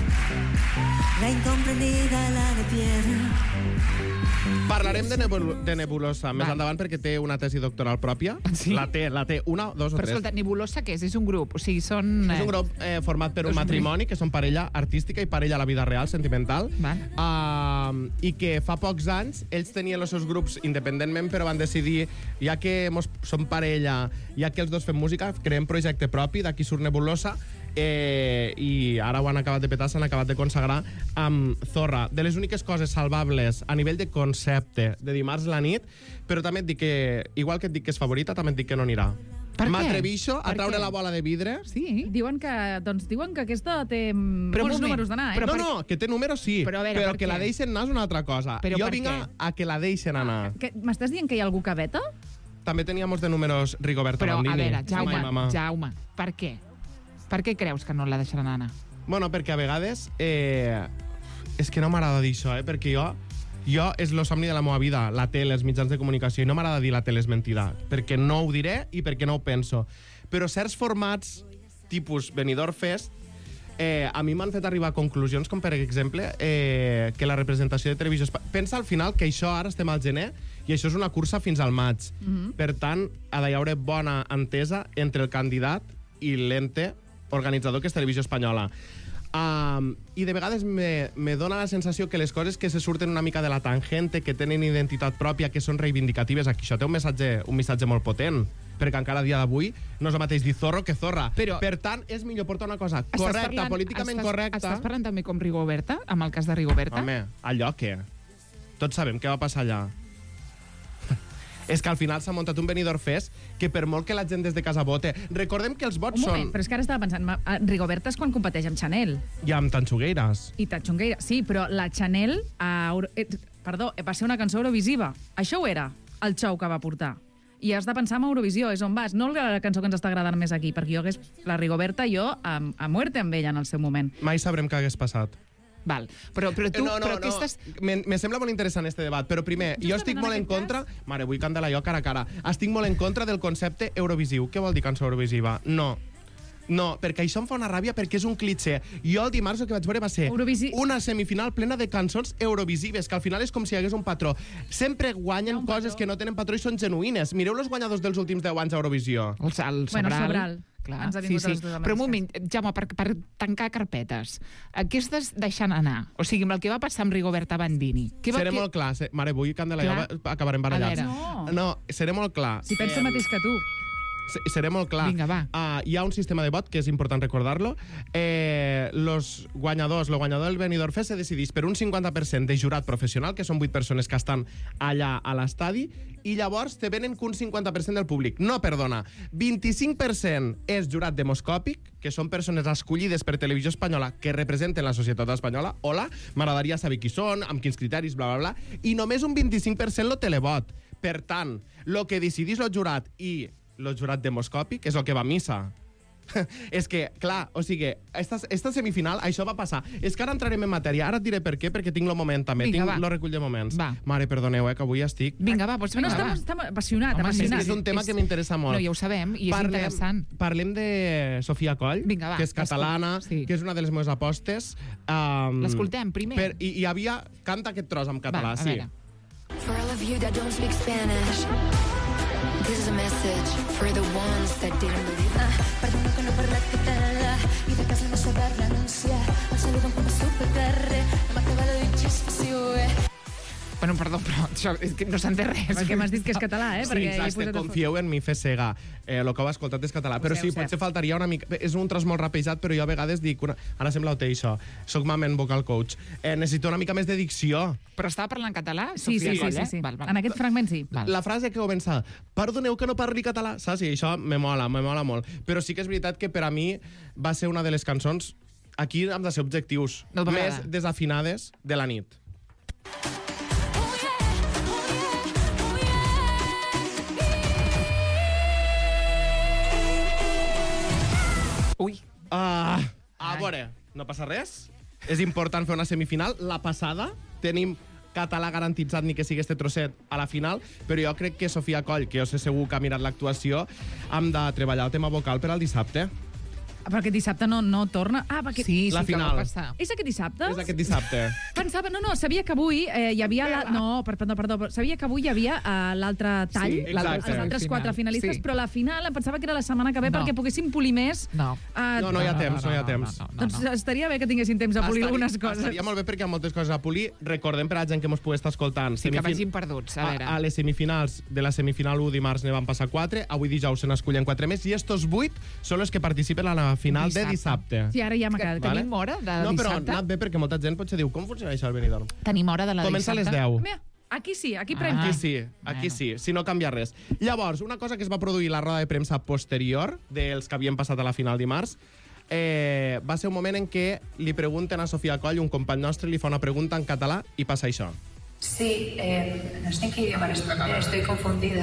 la incomprendida, la de piedra.
Parlarem de, nebul de Nebulosa més
Val.
endavant perquè té una tesi doctoral pròpia.
Sí?
La té, la té una, dos o
Però
tres.
escolta, Nebulosa què és? És un grup? O sigui, són...
És un grup eh, format per un
És un
matrimoni, que són parella artística i parella a la vida real, sentimental, uh, i que fa pocs anys ells tenien els seus grups independentment, però van decidir, ja que mos som parella, ja que els dos fem música, creem projecte propi, d'aquí surt Nebulosa, eh, i ara ho han acabat de petar, s'han acabat de consagrar amb Zorra. De les úniques coses salvables a nivell de concepte de dimarts a la nit, però també et dic que, igual que et dic que és favorita, també et dic que no anirà.
Per què?
M'atrevixo a
Per
traure
què?
la bola de vidre.
Sí. Diuen que, doncs, diuen que aquesta té mm,
Però un
molts
moment.
números d'anar, eh?
no, no, que té números sí,
Però a veure,
però
per
que
què?
la deixen anar és una altra cosa.
Però
jo
per
vinc a,
què?
a que la deixen anar.
Que- M'estàs dient que hi ha algú que veta?
També teníamos de números Rigoberta
Però, a
Bandini.
veure, Jaume,
Ai, mama.
Jaume, per què? Per què creus que no la deixaran anar?
Bueno, perquè a vegades... Eh, és que no m'agrada dir això, eh? Perquè jo... Jo és el somni de la meva vida, la tele, els mitjans de comunicació, i no m'agrada dir la tele és mentida, perquè no ho diré i perquè no ho penso. Però certs formats, tipus Benidorm Fest, eh, a mi m'han fet arribar a conclusions com, per exemple, eh, que la representació de televisió... Espa- Pensa al final que això ara estem al gener i això és una cursa fins al maig.
Mhm.
Per tant, ha d'hi haver bona entesa entre el candidat i l'ente organitzador, que és Televisió Espanyola. Um, I de vegades me, me dona la sensació que les coses que se surten una mica de la tangente, que tenen identitat pròpia, que són reivindicatives, aquí això té un missatge, un missatge molt potent, perquè encara a dia d'avui no és el mateix dir zorro que zorra.
Però-
per tant, és millor portar una cosa
Estàs
correcta,
parlant-
políticament
estàs,
correcta.
Estàs parlant també com Rigoberta, amb el cas de Rigoberta?
Home, allò què? Tots sabem què va passar allà. És que al final s'ha muntat un Benidorm Fest que per molt que la gent des de casa vote... Recordem que els vots
Un moment,
són...
però és que ara estava pensant, ma- a Rigoberta és quan competeix amb Chanel.
I amb Tanxugueires.
I Tachongueira, sí, però la Chanel, a Euro... eh, perdó, va ser una cançó eurovisiva. Això ho era, el show que va portar. I has de pensar en Eurovisió, és on vas. No la cançó que ens està agradant més aquí, perquè jo hagués... La Rigoberta, jo, a, a muerte amb ella en el seu moment.
Mai sabrem què hagués passat.
Val. Però, però tu...
no, no,
però
no.
què estàs...
Me, me sembla molt interessant este debat, però primer, jo estic
en
molt en
aquest
contra... Mare, vull cantar-la jo cara a cara. Estic molt en contra del concepte eurovisiu. Què vol dir cançó eurovisiva? No. No, perquè això em fa una ràbia perquè és un clitxer. Jo el dimarts el que vaig veure va ser
Eurovisi...
una semifinal plena de cançons eurovisives, que al final és com si hi hagués un patró. Sempre guanyen coses que no tenen patró i són genuïnes. Mireu els guanyadors dels últims deu anys a Eurovisió.
El, el
Bueno,
Sobral.
Sobral.
Clar,
Ens ha
sí,
vingut
sí.
a les dues
Però un
americanes.
moment, Jaume, per, per tancar carpetes, eh, què estàs deixant anar? O sigui, amb el que va passar amb Rigoberta Bandini. Què va,
Seré
què...
molt clar. Se... Mare, vull cantar-la
Clar.
jo, acabarem barallats.
A
veure.
No, seré molt clar.
Si pensa el mateix que tu.
Se- Seré molt clar.
Vinga, va.
Uh, hi ha un sistema de vot, que és important recordar-lo. Eh, los guanyadors, lo guanyador del Benidorm Fest se decideix per un cinquanta per cent de jurat professional, que són vuit persones que estan allà a l'estadi, i llavors te venen que un cinquanta per cent del públic. No, perdona. vint-i-cinc per cent és jurat demoscòpic, que són persones escollides per Televisió Espanyola que representen la societat espanyola. Hola, m'agradaria saber qui són, amb quins criteris, bla, bla, bla. I només un vint-i-cinc per cent lo televot. Per tant, lo que decidís lo jurat i lo jurat demoscòpic és el que va a missa. És que, clar, o sigui, esta, esta semifinal, això va passar. És que ara entrarem en matèria. Ara et diré per què, perquè tinc el moment també.
Vinga,
tinc
va.
el recull de moments.
Va.
Mare, perdoneu, eh, que avui estic...
Vinga, va, doncs
No,
vinga,
està,
va.
està apassionat,
Home, sí,
apassionat.
És un tema que m'interessa molt.
No, ja ho sabem, i és interessant.
Parlem de Sofia Coll,
Vinga, va,
que és catalana,
sí.
que és una de les meves apostes. Um,
L'escoltem, primer.
Per, i, I havia... Canta aquest tros en català,
Va, a
sí.
veure.
For all of you that don't speak Spanish, this is a message for the ones that didn't believe.
Ah, perdono que no he parlat català i de casa no saber renunciar. El saludo em com a superterre, m'ha acabat de dir xispació, eh.
Bueno, perdó, però això, és que no s'entén res.
Perquè m'has dit que és català, eh?
Sí,
Perquè he
exacte,
posat a-
confieu en mi, fer cega. Eh, el que heu escoltat és català. Però
sé,
sí,
ho sé.
potser faltaria una mica... És un tros molt rapejat, però jo a vegades dic... Una... Ara sembla o té això. Soc mamen vocal coach. Eh, necessito una mica més de dicció.
Però estava parlant català?
Sí, sí,
Sofia
sí,
Coll,
sí,
eh?
sí.
Val, val.
En aquest fragment sí.
Val.
La frase que comença, perdoneu que no parli català, saps? I això me mola, me mola molt. Però sí que és veritat que per a mi va ser una de les cançons, aquí hem de ser objectius,
No t'agrada.
més desafinades de la nit.
Ui.
Ah, a veure, no passa res. És important fer una semifinal. La passada tenim català garantitzat ni que sigui este trosset a la final, però jo crec que Sofia Coll, que jo sé segur que ha mirat l'actuació, hem de treballar el tema vocal per al dissabte.
Però aquest dissabte no, no torna. Ah, perquè...
Sí,
La
sí que
final.
va passar.
És aquest dissabte?
És aquest dissabte.
Pensava, no, no, sabia que avui eh, hi havia... La, no, per, perdó, perdó, però sabia que avui hi havia uh, l'altre tall,
Sí,
l'altre-
exacte.
els altres
Final.
quatre finalistes,
Sí.
però la final em pensava que era la setmana que ve
No.
perquè poguéssim polir més.
No.
Uh,
No, no hi ha temps, no hi ha temps.
No, no, no,
Doncs
no.
estaria bé que tinguéssim temps a polir
Estaria-
algunes coses.
Estaria molt bé perquè hi ha moltes coses a polir. Recordem per a la gent que mos pugui estar escoltant.
Sí, que
semifin-
vagin perduts, a veure.
A, a les semifinals de la semifinal u dimarts ne van passar quatre, avui dijous se n'escullen quatre més, i estos vuit són els que participen a la final de dissabte.
Sí, ara ja m'ha
Que
quedat.
tenim hora de
No, però
dissabte?
ha anat bé perquè molta gent potser diu com funciona això al Benidorm?
Tenim hora de la
Comença a les
dissabte?
deu.
Mira, aquí sí, aquí
Ah.
prenc.
Aquí sí, aquí
Bueno.
sí, si no canvia res. Llavors, una cosa que es va produir a la roda de premsa posterior dels que havien passat a la final dimarts, eh, va ser un moment en què li pregunten a Sofia Coll, un company nostre, li fa una pregunta en català i passa això.
Sí, eh, no sé en qué idioma responder, estoy confundida.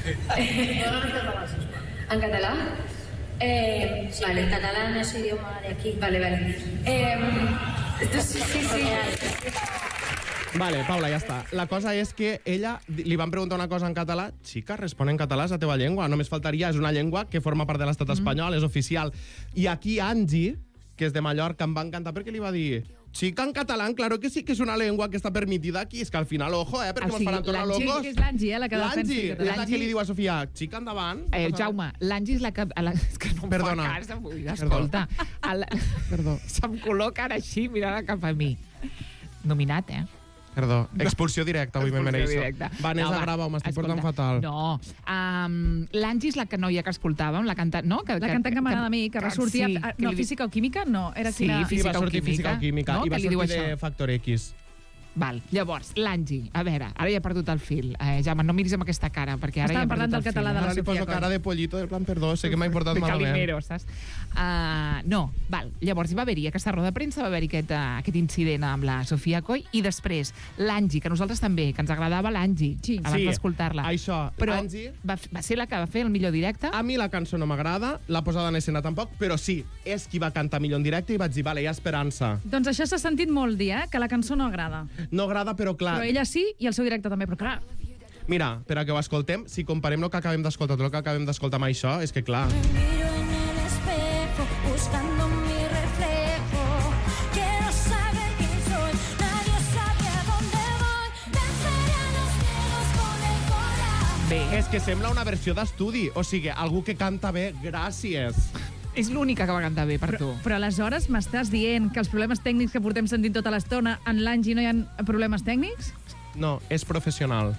¿En catalán? Eh, vale, el catalán es idioma de aquí. Vale, vale. Eh, sí, sí, sí.
Vale, Paula, ja està. La cosa és que ella li van preguntar una cosa en català. Xica, respon en català, és la teva llengua. Només faltaria, és una llengua que forma part de l'estat espanyol, és oficial. I aquí Angie, que és de Mallorca, em va encantar perquè li va dir xica, en català, claro que sí que és una llengua que està permitida aquí. És que al final, ojo, eh, perquè
O
mos
sigui,
faran tornar
l'Angie,
locos.
que és l'Angie, eh, la que defensa
L'Angie,
el
és la
català.
que li diu a Sofia, xica, endavant.
Eh, Jaume, l'Angie és la que... A la, és que no em
Perdona.
fa cas avui, escolta. A la,
Perdó.
se'm col·loca ara així, mirant cap a mi. Nominat, eh?
Perdó, expulsió directa, avui me
Expulsió
mereixo.
directa.
Vanessa
va,
Grau, m'estic
escolta,
portant fatal.
No, um, l'Angie és la que noia que escoltàvem, la cantant, no? Que,
La cantant que m'agrada a mi, que va sortir...
sí,
a,
que
no,
li-
física o química? No, era
Sí,
quina...
I
física
va
o
sortir
química,
física o química.
no?
I va
Que li diu
sortir de
això.
Factor X.
Val, llavors, l'Angie, a veure, ara ja he perdut el fil. Eh, Jaume, no miris amb aquesta cara, perquè ara ja he
Estàvem
perdut
parlant
el
del
fil.
català de la
Ara li
Sofia
poso
Coll.
cara de pollito del plan, perdó, sé que m'ha importat
de
malament.
Calimero, saps? Uh, no, val. Llavors hi va haver-hi aquesta roda de premsa, va haver-hi aquest, uh, aquest incident amb la Sofia Coll, i després l'Angie, que a nosaltres també, que ens agradava l'Angie,
Sí.
abans
Sí,
d'escoltar-la.
això,
Però
Angie-
va, f- va ser la que va fer el millor directe?
A mi la cançó no m'agrada, la posada en escena tampoc, però sí, és qui va cantar millor en directe i vaig dir, vale, hi ha esperança.
Doncs això s'ha sentit molt dir, eh? Que la cançó no agrada.
No agrada, però clar...
Però ella sí i el seu directe també, però clar...
Mira, per a que ho escoltem, si comparem el que acabem d'escoltar tot el que acabem d'escoltar amb això, és que clar...
Miro en el espejo, buscando mi reflejo. Quiero saber quién soy, nadie sabe a dónde voy. Venceré a los miedos con el corazón.
Bé,
És que sembla una versió d'estudi, o sigui, algú que canta bé, gràcies.
és l'única que va cantar bé per tu.
Però aleshores m'estàs dient que els problemes tècnics que portem sentint tota l'estona en l'Angie no hi ha problemes tècnics?
No, és professional.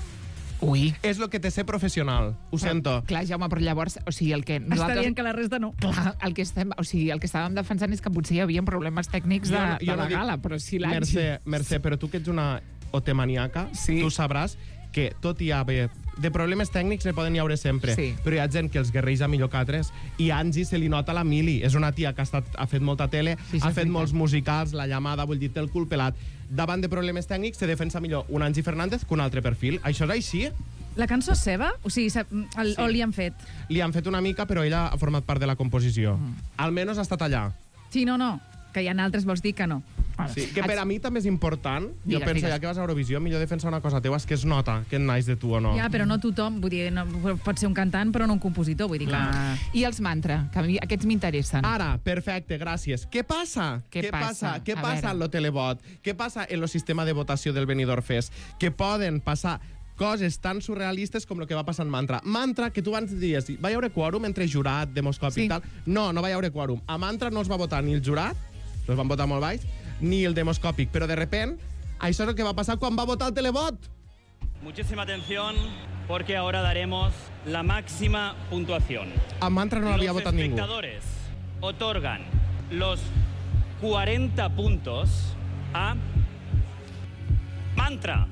Ui.
És el que té ser professional, ho sento.
Clar, Jaume, però llavors, o sigui, el que
Està
nosaltres...
dient que la resta no.
Clar, el que, estem, o sigui, el que estàvem defensant és que potser hi havia problemes tècnics de,
Jo no- jo
de
no
la
dic-
gala, però si l'Angie...
Mercè, Mercè, però tu que ets una otemaniaca,
Sí.
tu sabràs que tot hi ha bé. De problemes tècnics ne poden hi haure sempre,
Sí.
però hi ha gent que els guerreja millor que altres, i a Angie se li nota la mili. És una tia que ha, estat, ha fet molta tele,
Sí, sí,
ha
és
fet
veritat.
molts musicals, la llamada, vull dir, té el cul pelat. Davant de problemes tècnics se defensa millor un Angie Fernández que un altre perfil. Això és així.
La cançó és seva? O sigui, se- el,
Sí.
o li han fet?
Li han fet una mica, però ella ha format part de la composició. Mm. Almenys ha estat allà.
Sí, no, no. Que hi ha altres, vols dir que no.
Sí, que per a mi també és important. Jo
Digues,
penso,
digues.
ja que vas a Eurovisió, millor defensar una cosa teva, és que es nota que en naix de tu o no.
Ja, però no tothom, vull dir, no, pot ser un cantant, però no un compositor, vull dir que...
I els mantra, que a mi aquests m'interessen.
Ara, perfecte, gràcies. Què passa?
Què passa?
Què
A
passa
veure.
en lo televot? Què passa en el sistema de votació del Benidorm Fest? Que poden passar coses tan surrealistes com el que va passar en Mantra. Mantra, que tu abans dies, va hi haure quòrum entre jurat, demoscòpic
Sí.
i tal. No, no va hi haure quòrum. A Mantra no els va votar ni el jurat, els van votar molt baix, ni el demoscòpic. Però de repent, això és el que va passar quan va votar el televot.
Muchísima atención porque ahora daremos la máxima puntuación.
A Mantra no l'havia votat
Los
ningú.
espectadores otorgan los cuarenta puntos a Mantra.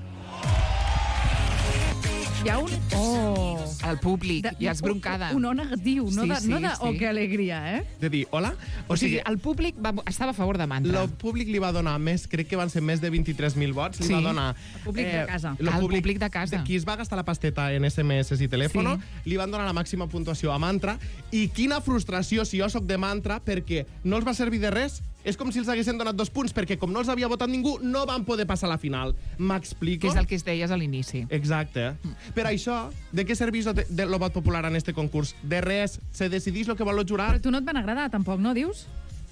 Hi ha un... Oh!
El públic,
De-
hi ha esbroncada.
Un, un no negatiu, no
Sí,
de,
sí,
no de
sí.
oh, que alegria, eh?
De dir, hola?
O sigui, el públic va, estava a favor de Mantra.
El públic li va donar més, crec que van ser més de vint-i-tres mil vots, li
Sí.
va donar...
El públic de casa.
lo
El públic de casa.
Qui es va gastar la pasteta en esse eme esse i telèfon,
Sí.
li van donar la màxima puntuació a Mantra, i quina frustració si jo sóc de Mantra, perquè no els va servir de res. És com si els haguessin donat dos punts, perquè com no els havia votat ningú, no van poder passar a la final. M'explico?
Que és el que es deies a l'inici.
Exacte. Per això, de què serveix el, de, el vot popular en este concurs? De res. Se decideix el que vol el jurat.
Però tu no et van agradar, tampoc, no, dius?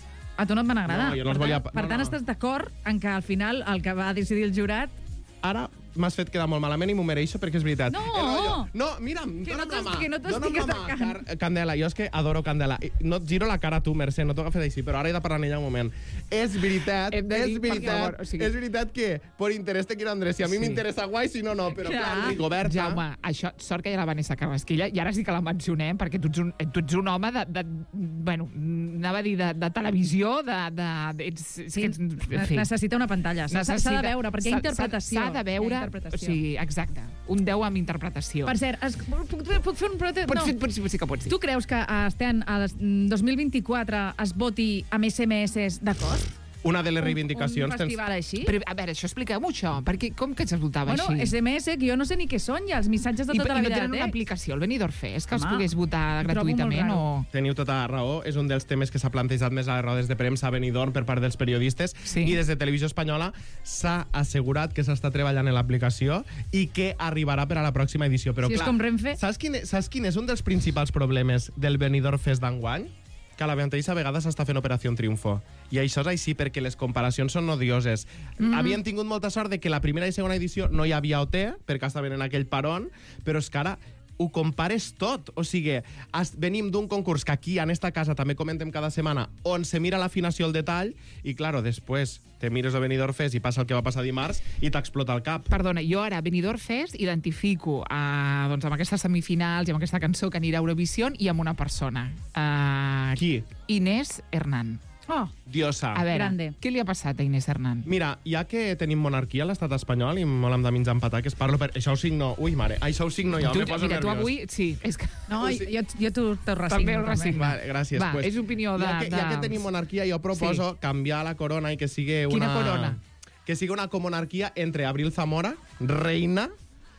A tu no et van agradar.
No, jo no els
per
volia-
tant, per
no,
tant
no.
estàs d'acord en que al final el que va decidir el jurat...
Ara m'has fet quedar molt malament i m'ho mereixo perquè és veritat.
No!
El rotllo- no, mira,
Que
dóna'm
no
la mà.
t'es- que no
Dóna'm
t'estigues
la mà,
atacant.
Car Candela, jo és que adoro Candela. I No et giro la cara a tu, Mercè, no t'ho agafes així, però ara he de parlar amb ella un moment. És veritat,
Hem de
és
dir, per
veritat,
favor, o sigui-
és veritat que per interès te quiero Andrés. Si a mi
Sí.
m'interessa guai, si no, no. Però clar,
Clar.
Rigoberta...
Jaume, això, sort que hi ha la Vanessa Carrasquilla, i ara sí que la mencionem, perquè tu ets un, tu ets un home de, de... Bueno, anava a dir de, de televisió, de... de, de ets, és
Sí,
que ets, en
ne-
fi.
necessita una pantalla. S'ha- s'ha de veure, perquè hi ha
s'ha- s'ha-
interpretació.
S'ha de veure,
Hi ha interpretació.
o sigui, exacte, un deu amb interpretació.
Per cert, es, puc, puc fer un... Pots,
Pots fer- pots- sí que pots dir.
Tu creus que a, Estean, a dos mil vint-i-quatre es voti amb esse eme esse de cost?
Una de les
Un-
reivindicacions...
un festival així?
Però, a veure, això expliqueu-m'ho, això, perquè com que s'escoltava
Bueno,
així?
esse eme esse, que jo no sé ni què són, ja, els missatges de
I,
tota la
I no
vida
tenen
de
una
text.
aplicació, el Benidorm Fest, que els
Home,
pogués votar
ho trobo molt
gratuïtament
raro.
o...
Teniu tota la raó, és un dels temes que s'ha plantejat més a les rodes de premsa a Benidorm per part dels periodistes,
Sí.
i des de Televisió Espanyola s'ha assegurat que s'està treballant en l'aplicació i que arribarà per a la pròxima edició. Però,
Si és
clar,
com Renfe.
Saps quin, saps quin és un dels principals problemes del Benidorm Fest d'enguany? Que a la mateixa vegada s'està fent Operació Triunfo. I això és així perquè les comparacions són odioses. Mm. Havien tingut molta sort de que la primera i segona edició no hi havia O T, perquè estaven en aquell paron, però és que ara ho compares tot. O sigui, es, venim d'un concurs que aquí, en esta casa, també comentem cada setmana, on se mira l'afinació al detall, i, claro, després te mires a Benidorm Fest i passa el que va passar dimarts i t'explota el cap.
Perdona, jo ara, Benidorm Fest, identifico eh, doncs, amb aquestes semifinals i amb aquesta cançó que anirà a Eurovisió i amb una persona. Uh,
Qui?
Inés Hernán.
Oh,
Diosa.
A veure,
Grande.
què li ha passat a Inés Hernán?
Mira, ja que tenim monarquia a l'estat espanyol i molt hem de mig empatar, que es parlo per... Això ho signo... Ui, mare, això ho signo jo,
tu,
me poso
mira, tu
nerviós.
avui... Sí, és que...
no, jo, jo t'ho t'ho resigno.
També ho resigno.
Vale, gràcies.
Va,
pues,
és opinió de...
Ja que, ja
de-
que tenim monarquia, jo proposo sí. canviar la corona i que sigui una...
Quina corona?
Que sigui una comonarquia entre Abril Zamora, reina,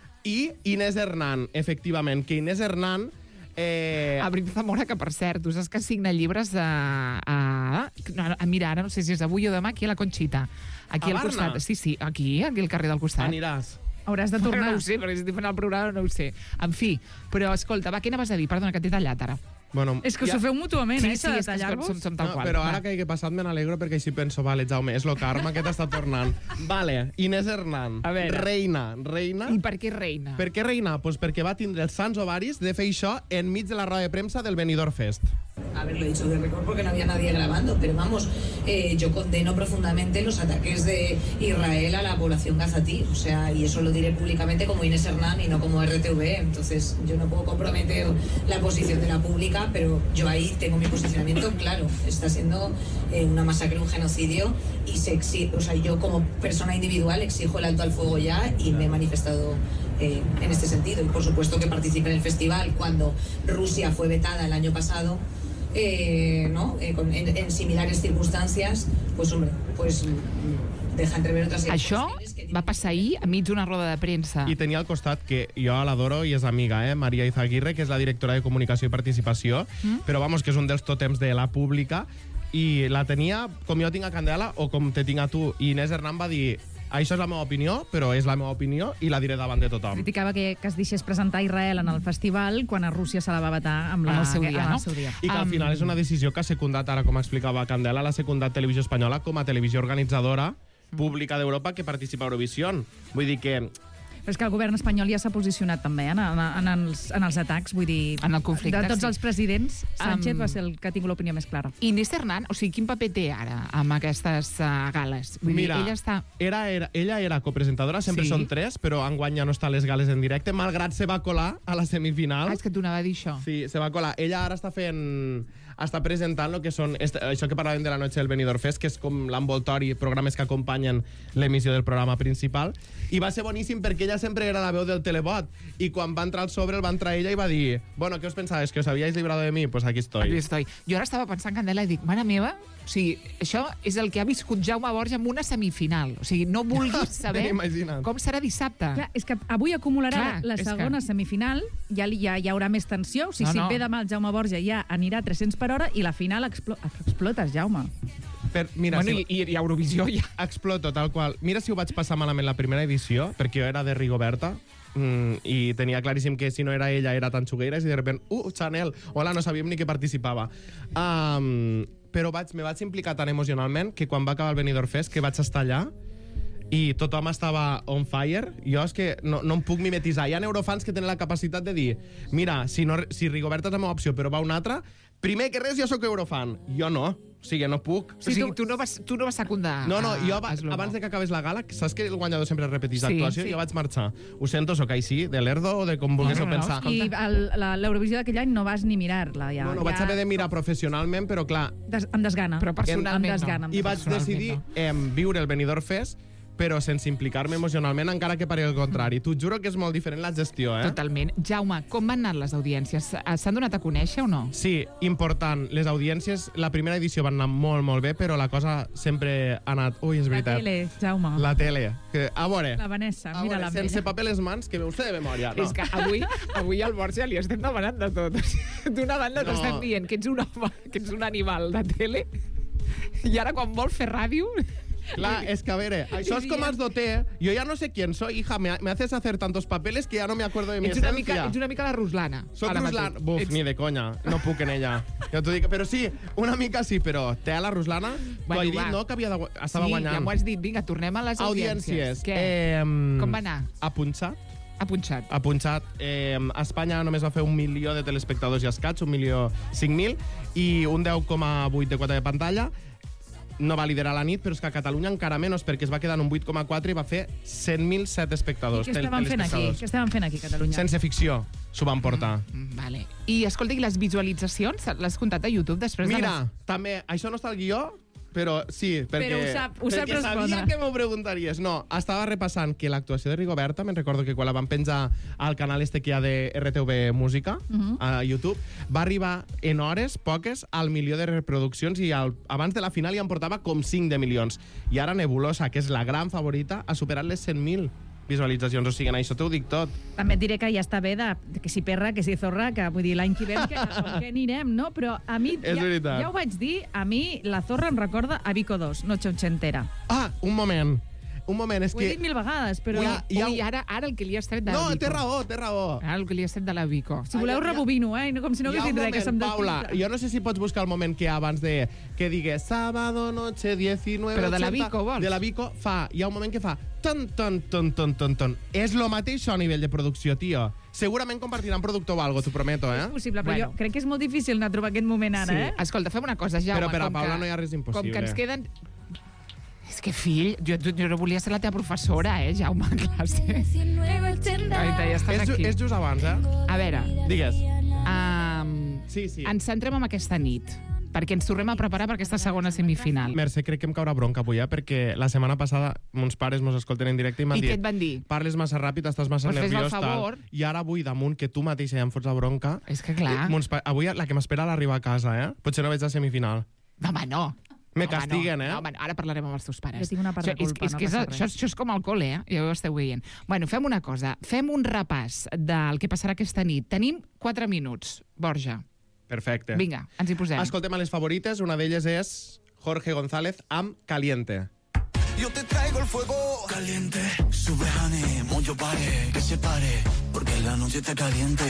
i Inés Hernán, efectivament. Que Inés Hernán... Eh,
Abril Zamora, que per cert, tu saps que signa llibres a... a, a, a mira, ara no sé si és avui o demà, aquí a la Conxita. Aquí
A
al
Barna?
costat. Sí, sí, aquí, aquí al carrer del costat.
aniràs.
Hauràs de
Però
tornar.
no ho sé, perquè si estic fent el programa no ho sé. En fi, però escolta, va, què anaves a dir? Perdona, que t'he tallat ara.
Bueno,
És que us ho feu mútuament,
Sí,
eh,
sí,
això de
és que
tallar-vos.
som, som tal
No,
qual.
però
Va.
ara que he passat me n'alegro perquè així penso, vale, Jaume, és lo karma que t'està tornant. Vale, Inés Hernán,
A veure.
reina, reina.
I per què reina?
Per què reina? Pues perquè va tindre els sants ovaris de fer això enmig de la roda de premsa del Benidorm Fest.
Haberlo dicho de récord porque no había nadie grabando, pero vamos, eh, yo condeno profundamente los ataques de Israel a la población gazatí, o sea, y eso lo diré públicamente como Inés Hernán y no como R T V, entonces yo no puedo comprometer la posición de la pública, pero yo ahí tengo mi posicionamiento claro, está siendo eh, una masacre, un genocidio, y se exige, o sea, yo como persona individual exijo el alto al fuego ya y me he manifestado eh, en este sentido, y por supuesto que participé en el festival cuando Rusia fue vetada el año pasado. Eh, ¿no? eh, con, en, en similares circunstancias, pues hombre, pues mm, deja entrever otras
Això va passar ahir enmig d'una roda de premsa.
I tenia al costat, que jo l'adoro i és amiga, eh? Maria Izaguirre, que és la directora de Comunicació i Participació, mm? però vamos, que és un dels tòtems de la pública, i la tenia com jo tinc a Candela o com te tinc a tu. I Inés Hernán va dir, això és la meva opinió, però és la meva opinió i la diré davant de tothom.
Criticava que, que es deixés presentar Israel en el festival quan a Rússia se la va vetar amb la,
en el seu dia,
en
no?
el seu dia.
I que al final és una decisió que ha secundat, ara com explicava Candela, l'ha secundat Televisió Espanyola com a televisió organitzadora pública d'Europa que participa a Eurovisió. Vull dir que...
Però és que el govern espanyol ja s'ha posicionat també en, en, en, els, en els atacs, vull dir...
En el conflicte,
de tots
sí.
els presidents, Sánchez
Um,
va ser el que ha tingut l'opinió més clara.
Inés Hernán, o sigui, quin paper té ara amb aquestes uh, gales? Vull
Mira,
dir, ella està...
era, era, ella era copresentadora, sempre
Sí.
són tres, però enguany ja no està a les gales en directe, malgrat se va colar a la semifinal.
Ah, és que tu anava a dir això.
Sí, se va colar. Ella ara està fent... està presentant el que són... Este, això que parlàvem de la noche del Benidorm Fest, que és com l'envoltori, programes que acompanyen l'emissió del programa principal, i va ser boníssim perquè ella sempre era la veu del telebot, i quan va entrar al sobre el va entrar ella i va dir, bueno, què us pensaves, que us habíais librado de mi? Pues aquí estoy.
Aquí estoy. Jo ara estava pensant, Candela, i dic, mare meva, o sigui, això és el que ha viscut Jaume Borja en una semifinal. O sigui, no vulguis saber
Imagina't.
com serà dissabte.
Clar, és que avui acumularà
Clar,
la
és
segona
que-
semifinal, ja, li- ja hi haurà més tensió, o sigui,
No,
si
no.
ve demà el Jaume Borja ja anirà a tres-cents per hora i la final explo explotes, Jaume.
Per, mira,
Bueno,
si...
i, i a Eurovisió ja...
Exploto, tal qual. Mira si ho vaig passar malament la primera edició, perquè jo era de Rigoberta, mm, i tenia claríssim que si no era ella era tan xugueires, i de repente, uh, Chanel, hola, no sabíem ni que participava. Um, però vaig, me vaig implicar tan emocionalment que quan va acabar el Benidorm Fest, que vaig estar allà, i tothom estava on fire, jo és que no, no em puc mimetitzar. Hi ha eurofans que tenen la capacitat de dir, mira, si, no, si Rigoberta és la meva opció però va una altra, primer que res jo sóc eurofan. Jo no, o sigui, no puc.
O sigui, tu no vas, tu no vas secundar
No, no,
a-
jo
a
aba
Slobo.
abans de que acabés la gala, saps que el guanyador sempre repeteix
Sí,
l'actuació?
sí.
Jo vaig marxar. Ho sento, sóc així, de l'Erdo o de com volguéssiu
No, no, no,
pensar.
I el- la- l'Eurovisió d'aquell any no vas ni mirar-la. Ja,
No, no,
ja...
vaig haver de mirar professionalment, però clar...
Des, em desgana.
Però personalment
em desgana,
no.
em
I vaig
desgana.
decidir eh, viure el Benidorm Fest, però sense implicar-me emocionalment, encara que pari el contrari. T'ho juro que és molt diferent la gestió, eh?
Totalment. Jaume, com van anar les audiències? S'han donat a conèixer o no?
Sí, important. Les audiències, la primera edició van anar molt, molt bé, però la cosa sempre ha anat... Ui, és
La
veritat.
tele, Jaume.
La tele. Que, a veure,
La Vanessa,
a
mira-la
veure
amb
sense
ella.
paper a les mans, que veu usted de memòria. No.
És que avui, avui al Borja li estem demanant de tot. O sigui, d'una banda
No.
t'estem dient que ets un home, que ets un animal de tele, i ara quan vol fer ràdio...
Clar, és que a veure, això és com els d'O T. Jo ja no sé quién soy, hija, me, me haces hacer tantos papeles que ya no me acuerdo de mi
Ets una,
esencia.
mica, ets una mica la Ruslana.
Soc
ara
Ruslana.
mateix.
Buf,
Ets-
ni de conya. No puc en ella. Ja t'ho dic. Però sí, una mica sí, però té a la Ruslana? T'ho he dit,
va.
no?, que havia de, gu- estava
sí,
guanyant.
ja m'ho has dit. Vinga, tornem a les audiències.
Audiències.
Què?
Eh,
Com va anar?
A punxat.
Ha punxat.
Ha punxat. Eh, a Espanya només va fer un milió de telespectadors i escaig, un milió cinc mil, i un deu coma vuit de quota de pantalla. No va liderar la nit, però és que a Catalunya encara menys, perquè es va quedar en un vuit coma quatre i va fer cent mil set
I
espectadors.
què estaven fent aquí?
telespectadors.
Què estaven fent aquí, a Catalunya?
Sense ficció, s'ho van portar.
Mm, vale. I escolta, i les visualitzacions l'has comptat a YouTube després de
Mira,
les...
també, això no està al guió, però sí, perquè,
Però ho sap- ho sap
perquè sabia
respondre.
que m'ho preguntaries. No, estava repassant que l'actuació de Rigoberta, me'n recordo que quan la van penjar al canal este que hi ha de R T V Música,
Mhm.
a YouTube, va arribar en hores, poques, al milió de reproduccions i al, abans de la final ja en portava com cinc de milions. I ara Nebulosa, que és la gran favorita, ha superat les cent mil visualitzacions. O sigui, en això t'ho dic tot.
També et diré que ja està bé de, de que si perra, que si zorra, que vull dir, l'any que ve que, on que anirem, no? Però a mi,
És
ja,
veritat.
ja ho vaig dir, a mi la zorra em recorda a Vico dos, Noche Ochentera.
Ah, un moment. Un moment, és
Ho he
que...
dit mil vegades, però...
Ja, ja...
Ui, ara, ara el que li has tret de la
No,
Vico.
té raó, té raó.
Ara el que li has tret de la Vico.
Si voleu, rebobino, eh? No, com si no
Hi ha
hagués
un
dit res, que se'm
moment, Paula,
despista.
jo no sé si pots buscar el moment que hi ha abans de que digues sábado noche diecinueve
Però de la
ochenta.
Vico, vols?
De la Vico fa, hi ha un moment que fa ton, ton, ton, ton, ton, ton. És lo mateix a nivell de producció, tio. Segurament compartiran productor o algo, t'ho prometo, eh?
És possible, però
Bueno.
jo crec que és molt difícil anar a trobar aquest moment ara,
Sí.
eh?
Escolta, fem una cosa, Jaume.
Però per a
com
Paula
que,
no hi ha res impossible.
Com que ens queden... És que, fill, jo, jo no volia ser la teva professora, eh, Jaume, a classe. Aita, ja estàs
És, ju-
aquí.
és just abans, eh?
A veure,
Digues.
um,
Sí, sí.
ens centrem en aquesta nit, perquè ens tornem a preparar per aquesta segona semifinal.
Mercè, crec que em caurà bronca avui, eh? Perquè la setmana passada mons pares mos escolten en directe i m'han
I
dit...
què et van dir?
Parles massa ràpid, estàs massa
Pues fes-me el
nerviós,
favor.
tal. I ara avui, damunt, que tu mateixa ja em fots la bronca...
És que clar.
Eh, mons pa... Avui la que m'espera a l'arribar a casa, eh? Potser no veig la semifinal.
No, home, no.
Me
Home,
castiguen,
no,
eh?
No, home, ara parlarem amb els teus pares.
Jo tinc una part de
Això és-
culpa,
és
no
que és,
passa
això,
res.
això és com al col·le, eh? Ja ho esteu veient. Bueno, fem una cosa. Fem un repàs del que passarà aquesta nit. Tenim quatre minuts, Borja.
Perfecte.
Vinga, ens hi posem.
Escoltem a les favorites. Una d'elles és Jorge González amb Caliente.
Yo te traigo el fuego caliente. Sube, honey, mucho pare, que se pare, porque la noche está caliente.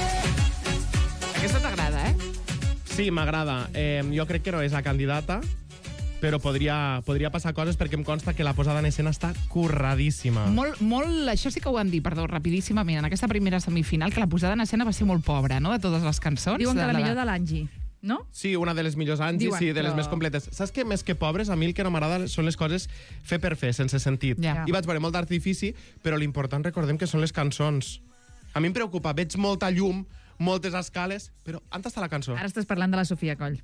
Aquesta t'agrada, eh?
Sí, m'agrada. Eh, jo crec que no és la candidata, però podria, podria passar coses perquè em consta que la posada en escena està curradíssima.
Molt, molt, això sí que ho vam dir, perdó, rapidíssimament, en aquesta primera semifinal, que la posada en escena va ser molt pobra, no?, de totes les cançons.
Diuen que
de
la millor de l'Angie, no?
Sí, una de les millors Angie,
Diuen,
sí, de les
però-
més completes. Saps què? Més que pobres, a mi el que no m'agrada són les coses fer per fer, sense sentit.
Ja.
I vaig veure molt d'artifici, però l'important, recordem, que són les cançons. A mi em preocupa, veig molta llum, moltes escales, però on està la cançó?
Ara estàs parlant de la Sofia Coll.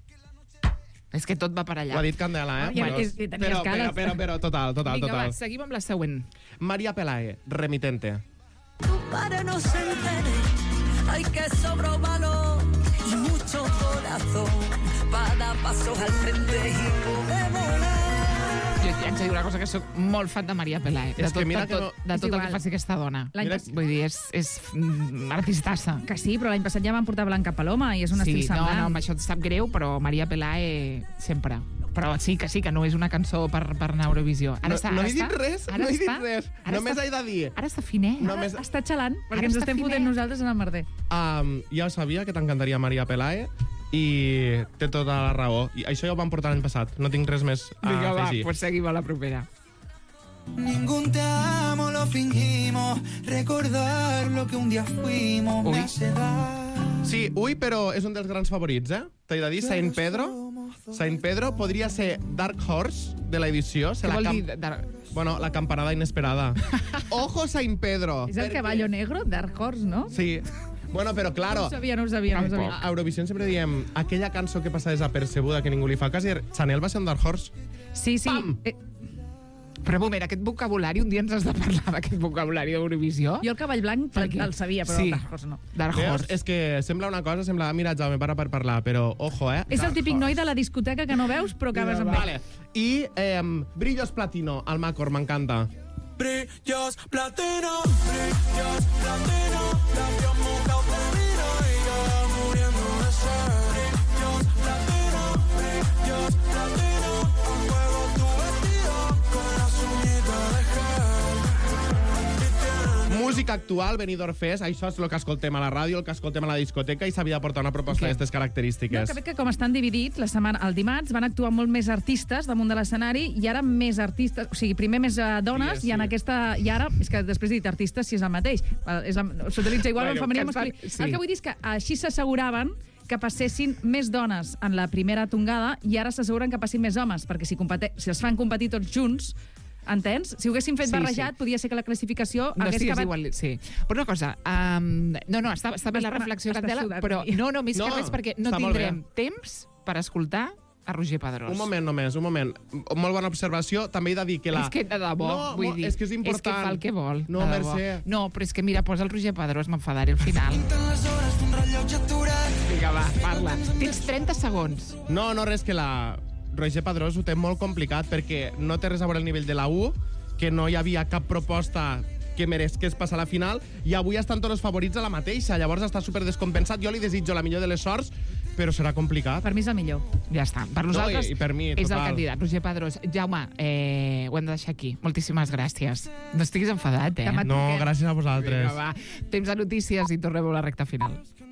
És que tot va per allà.
Ho ha dit Candela, eh?
Ja,
Però-
és- tenia
però, però,
escales.
però, però, total, total,
Vinga,
total.
va, seguim amb la següent.
María Pelae, Remitente.
Para no se entere, hay que sobrar valor y mucho corazón para pasos al frente y poder volar.
Jo ja haig de dir una cosa, que sóc molt fan de Maria Pelae. De
És que
tot,
mira
de
que
tot,
no-
de
És
tot el
igual.
que faci aquesta dona.
L'any
Mira,
pas-
vull dir, és, és mm, artistassa.
Que sí, però l'any passat ja van portar Blanca Paloma i és un
sí,
estil
no,
semblant.
no, amb això et sap greu, però Maria Pelae sempre. Però sí, que sí, que no és una cançó per, per anar a Eurovisió. Ara
No,
està,
no
ara
he dit
està,
res,
ara
no he dit
està-
res.
ara
Només
està-
he de dir.
Ara està finet.
Només-
Ara està xalant, perquè
Ara
ens
està
estem
finet.
fotent nosaltres en el merder.
Um, ja ho sabia que t'encantaria Maria Pelae i té tota la raó. I això ja ho vam portar l'any passat. No tinc res més a
Vinga, va,
afegir.
pues seguim a la propera.
Ningún te amo lo fingimos, recordar lo que un día fuimos
Uy.
me hace dar.
Sí, ui, però és un dels grans favorits, eh? T'he de dir, Saint Pedro. Saint Pedro podria ser Dark Horse de l'edició.
Què vol dir? Dar...
Bueno, la campanada inesperada. Ojo, Saint Pedro.
És el caballo negro, Dark Horse, no?
Sí. Bueno, però claro...
No ho sabia, no ho sabia, no ho sabia.
A Eurovisió sempre diem aquella cançó que passa desapercebuda, que ningú li fa cas, i Chanel va ser un Dark Horse.
Sí, sí. Eh,
Però, un moment, aquest vocabulari, un dia ens has de parlar d'aquest vocabulari d'Eurovisió.
jo el cavall blanc
Perquè-
el sabia, però
Sí.
el Dark Horse no.
Dark
Veus?
Horse.
És que sembla una cosa, sembla, mira, Jaume, para per parlar, però ojo, eh?
És el típic noi de la discoteca que no veus, però acabes amb ell.
Vale. I eh, Brillos Platino, al Macor, m'encanta.
Brillos platino, brillos platino, labios mojados de vino y yo muriendo de sed. Brillos platino, brillos platino, a fuego tu vestido con las uñitas de gel. Y tienes
Música actual, Benidorm Fest, això és el que escoltem a la ràdio, el que escoltem a la discoteca, i s'havia de portar una proposta
Què?
d'aquestes
No,
característiques.
que veig que com estan dividits, la setmana, el dimarts van actuar molt més artistes damunt de l'escenari i ara més artistes, o sigui, primer més uh, dones
Sí,
i en
sí.
aquesta... I ara, és que després he dit artistes si és el mateix. Val, és la- S'utilitza igual
Bueno,
en femení
que
o
ens fan-
masculí.
sí.
El que vull dir és que així s'asseguraven que passessin més dones en la primera tongada i ara s'asseguren que passin més homes, perquè si, compete si els fan competir tots junts, entens? Si ho haguessin fet
Sí,
barrejat,
sí.
podia ser que la classificació
No,
hagués
sí, és
acabat...
igual, sí. Però una cosa, um, no, no, està, està bé la
Està-
reflexió,
està
Candela,
sudat,
però
aquí.
no, no, més
No,
que res, perquè no
està molt
tindrem
bé.
temps per escoltar a Roger Pedrós.
Un moment només, un moment. Molt bona observació. També he de dir que la...
És que de debò,
no,
vull
mo-
dir...
És que és important.
És que fa el que vol.
No,
de debò.
Mercè.
No, però és que mira, posa el Roger Pedrós, m'enfadaré al final.
les horas d'un rellotge aturat.
Vinga, va, parla. Tens trenta segons.
No, no, res, que la Roger Pedrós ho té molt complicat perquè no té res a veure el nivell de la U, que no hi havia cap proposta que mereixés passar a la final, i avui estan tots els favorits a la mateixa, llavors està super descompensat. Jo li desitjo la millor de les sorts, però serà complicat.
Per mi és el millor.
Ja està. Per
No,
nosaltres
i- i per mi,
és el
total.
candidat, Roger Pedrós. Jaume, eh, ho hem de deixar aquí. Moltíssimes gràcies. No estiguis enfadat, eh?
Demà
No,
truquem.
gràcies a vosaltres.
Vinga, va. Temps de notícies i tornem a la recta final.